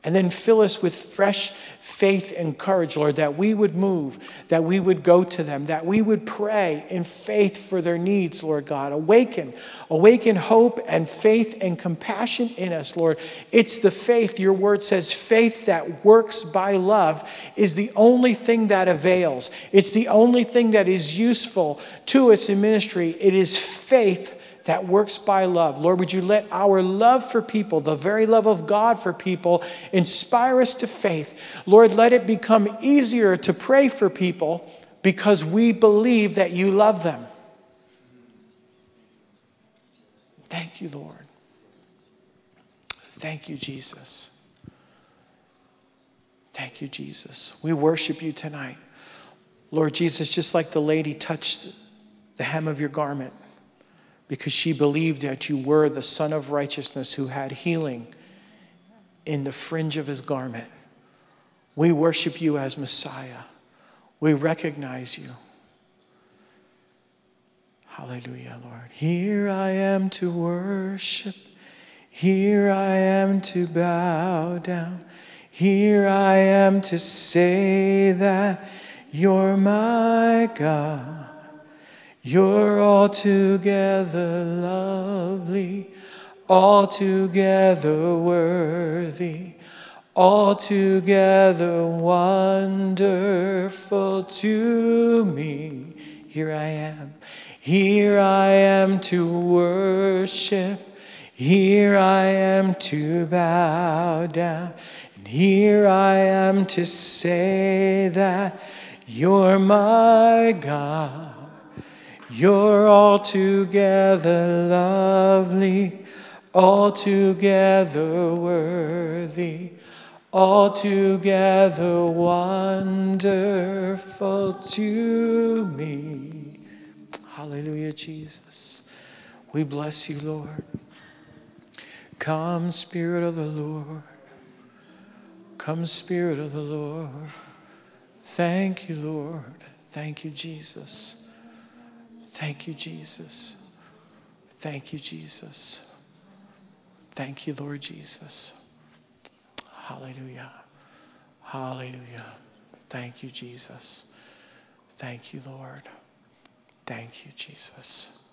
And then fill us with fresh faith and courage, Lord, that we would move, that we would go to them, that we would pray in faith for their needs, Lord God. Awaken hope and faith and compassion in us, Lord. It's the faith, your word says, faith that works by love is the only thing that avails. It's the only thing that is useful to us in ministry. It is faith that works by love. Lord, would you let our love for people, the very love of God for people, inspire us to faith. Lord, let it become easier to pray for people because we believe that you love them. Thank you, Lord. Thank you, Jesus. Thank you, Jesus. We worship you tonight. Lord Jesus, just like the lady touched the hem of your garment, because she believed that you were the Son of Righteousness who had healing in the fringe of his garment. We worship you as Messiah. We recognize you. Hallelujah, Lord. Here I am to worship. Here I am to bow down. Here I am to say that you're my God. You're altogether lovely, altogether worthy, altogether wonderful to me. Here I am to worship. Here I am to bow down. And here I am to say that you're my God. You're altogether lovely, altogether worthy, altogether wonderful to me. Hallelujah, Jesus. We bless you, Lord. Come, Spirit of the Lord. Come, Spirit of the Lord. Thank you, Lord. Thank you, Jesus. Thank you, Jesus. Thank you, Jesus. Thank you, Lord Jesus. Hallelujah. Hallelujah. Thank you, Jesus. Thank you, Lord. Thank you, Jesus.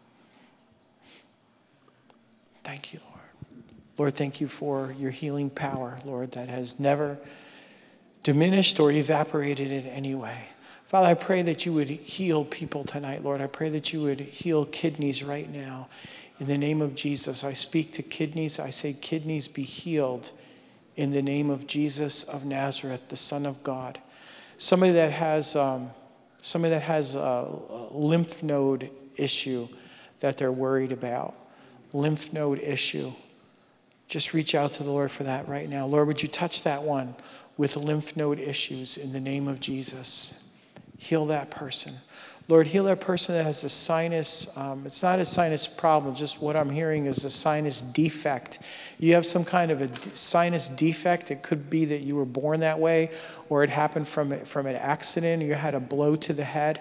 Thank you, Lord. Lord, thank you for your healing power, Lord, that has never diminished or evaporated in any way. Father, I pray that you would heal people tonight, Lord. I pray that you would heal kidneys right now. In the name of Jesus, I speak to kidneys. I say, kidneys be healed in the name of Jesus of Nazareth, the Son of God. Somebody that has a lymph node issue that they're worried about, lymph node issue. Just reach out to the Lord for that right now. Lord, would you touch that one with lymph node issues in the name of Jesus? Heal that person. Lord, heal that person that has a sinus. It's not a sinus problem. Just what I'm hearing is a sinus defect. You have some kind of a sinus defect. It could be that you were born that way, or it happened from an accident. You had a blow to the head.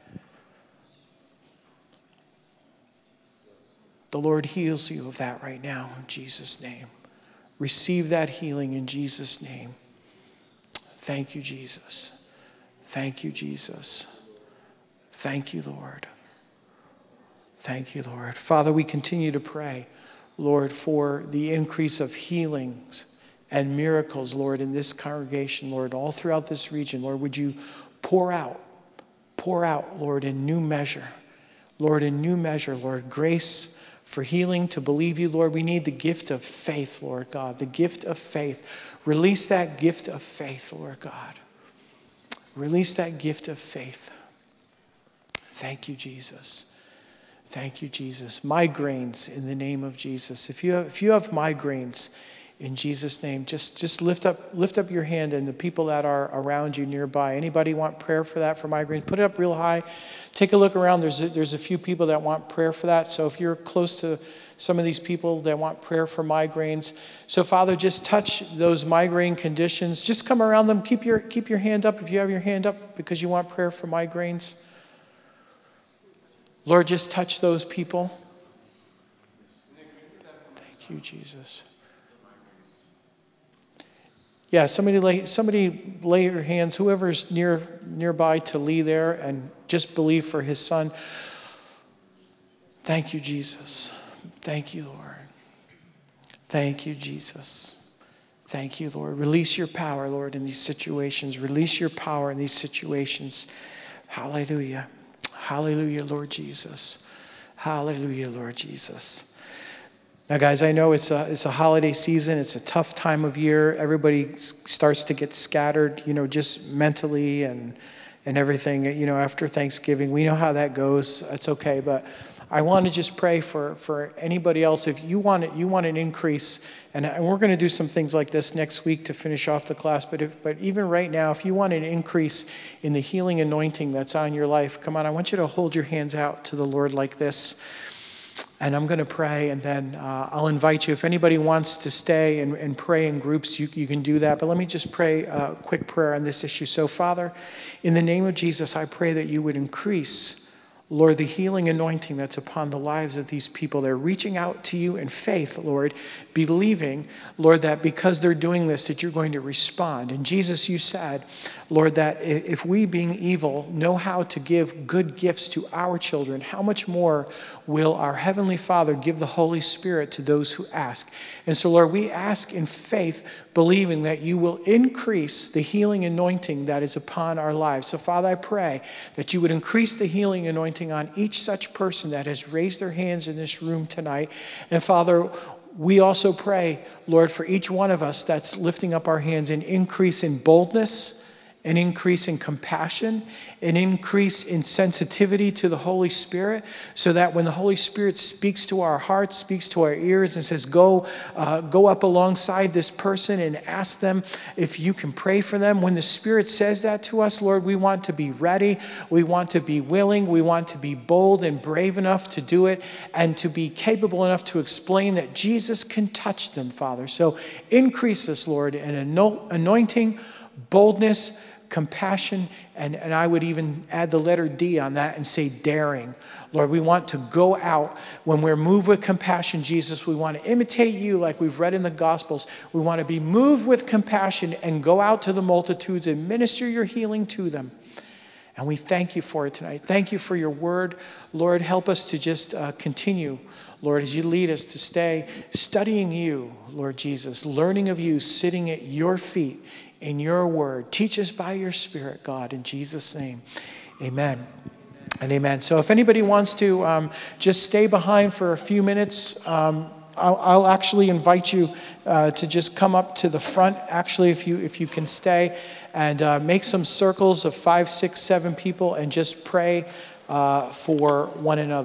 The Lord heals you of that right now in Jesus' name. Receive that healing in Jesus' name. Thank you, Jesus. Thank you, Jesus. Thank you, Lord. Thank you, Lord. Father, we continue to pray, Lord, for the increase of healings and miracles, Lord, in this congregation, Lord, all throughout this region. Lord, would you pour out, Lord, in new measure. Lord, in new measure, Lord, grace for healing, to believe you, Lord. We need the gift of faith, Lord God, the gift of faith. Release that gift of faith, Lord God. Release that gift of faith. Thank you, Jesus. Thank you, Jesus. Migraines in the name of Jesus. If you have migraines in Jesus' name, just lift up your hand, and the people that are around you nearby. Anybody want prayer for that, for migraines? Put it up real high. Take a look around. There's a few people that want prayer for that. So if you're close to some of these people that want prayer for migraines. So Father, just touch those migraine conditions. Just come around them. Keep your hand up if you have your hand up because you want prayer for migraines. Lord, just touch those people. Thank you, Jesus. Yeah, somebody lay your hands, whoever's nearby to Lee there, and just believe for his son. Thank you, Jesus. Thank you, Lord. Thank you, Jesus. Thank you, Lord. Release your power, Lord, in these situations. Release your power in these situations. Hallelujah. Hallelujah, Lord Jesus. Hallelujah, Lord Jesus. Now, guys, I know it's a holiday season. It's a tough time of year. Everybody starts to get scattered, just mentally and everything, after Thanksgiving. We know how that goes. It's okay, but I want to just pray for anybody else. If you want an increase, and we're going to do some things like this next week to finish off the class, but even right now, if you want an increase in the healing anointing that's on your life, come on, I want you to hold your hands out to the Lord like this. And I'm going to pray, and then I'll invite you. If anybody wants to stay and pray in groups, you can do that. But let me just pray a quick prayer on this issue. So, Father, in the name of Jesus, I pray that you would increase, Lord, the healing anointing that's upon the lives of these people. They're reaching out to you in faith, Lord, believing, Lord, that because they're doing this, that you're going to respond. And Jesus, you said, Lord, that if we, being evil, know how to give good gifts to our children, how much more will our Heavenly Father give the Holy Spirit to those who ask? And so, Lord, we ask in faith, believing that you will increase the healing anointing that is upon our lives. So, Father, I pray that you would increase the healing anointing on each such person that has raised their hands in this room tonight. And, Father, we also pray, Lord, for each one of us that's lifting up our hands, an increase in boldness, an increase in compassion, an increase in sensitivity to the Holy Spirit, so that when the Holy Spirit speaks to our hearts, speaks to our ears, and says, go up alongside this person and ask them if you can pray for them. When the Spirit says that to us, Lord, we want to be ready. We want to be willing. We want to be bold and brave enough to do it, and to be capable enough to explain that Jesus can touch them, Father. So increase us, Lord, in anointing, boldness, compassion, and I would even add the letter D on that and say daring. Lord, we want to go out when we're moved with compassion, Jesus. We want to imitate you like we've read in the Gospels. We want to be moved with compassion and go out to the multitudes and minister your healing to them. And we thank you for it tonight. Thank you for your word. Lord, help us to just continue, Lord, as you lead us to stay studying you, Lord Jesus, learning of you, sitting at your feet in your word. Teach us by your Spirit, God, in Jesus' name. Amen and amen. So if anybody wants to just stay behind for a few minutes, I'll actually invite you to just come up to the front, actually, if you can stay, and make some circles of 5, 6, 7 people and just pray for one another.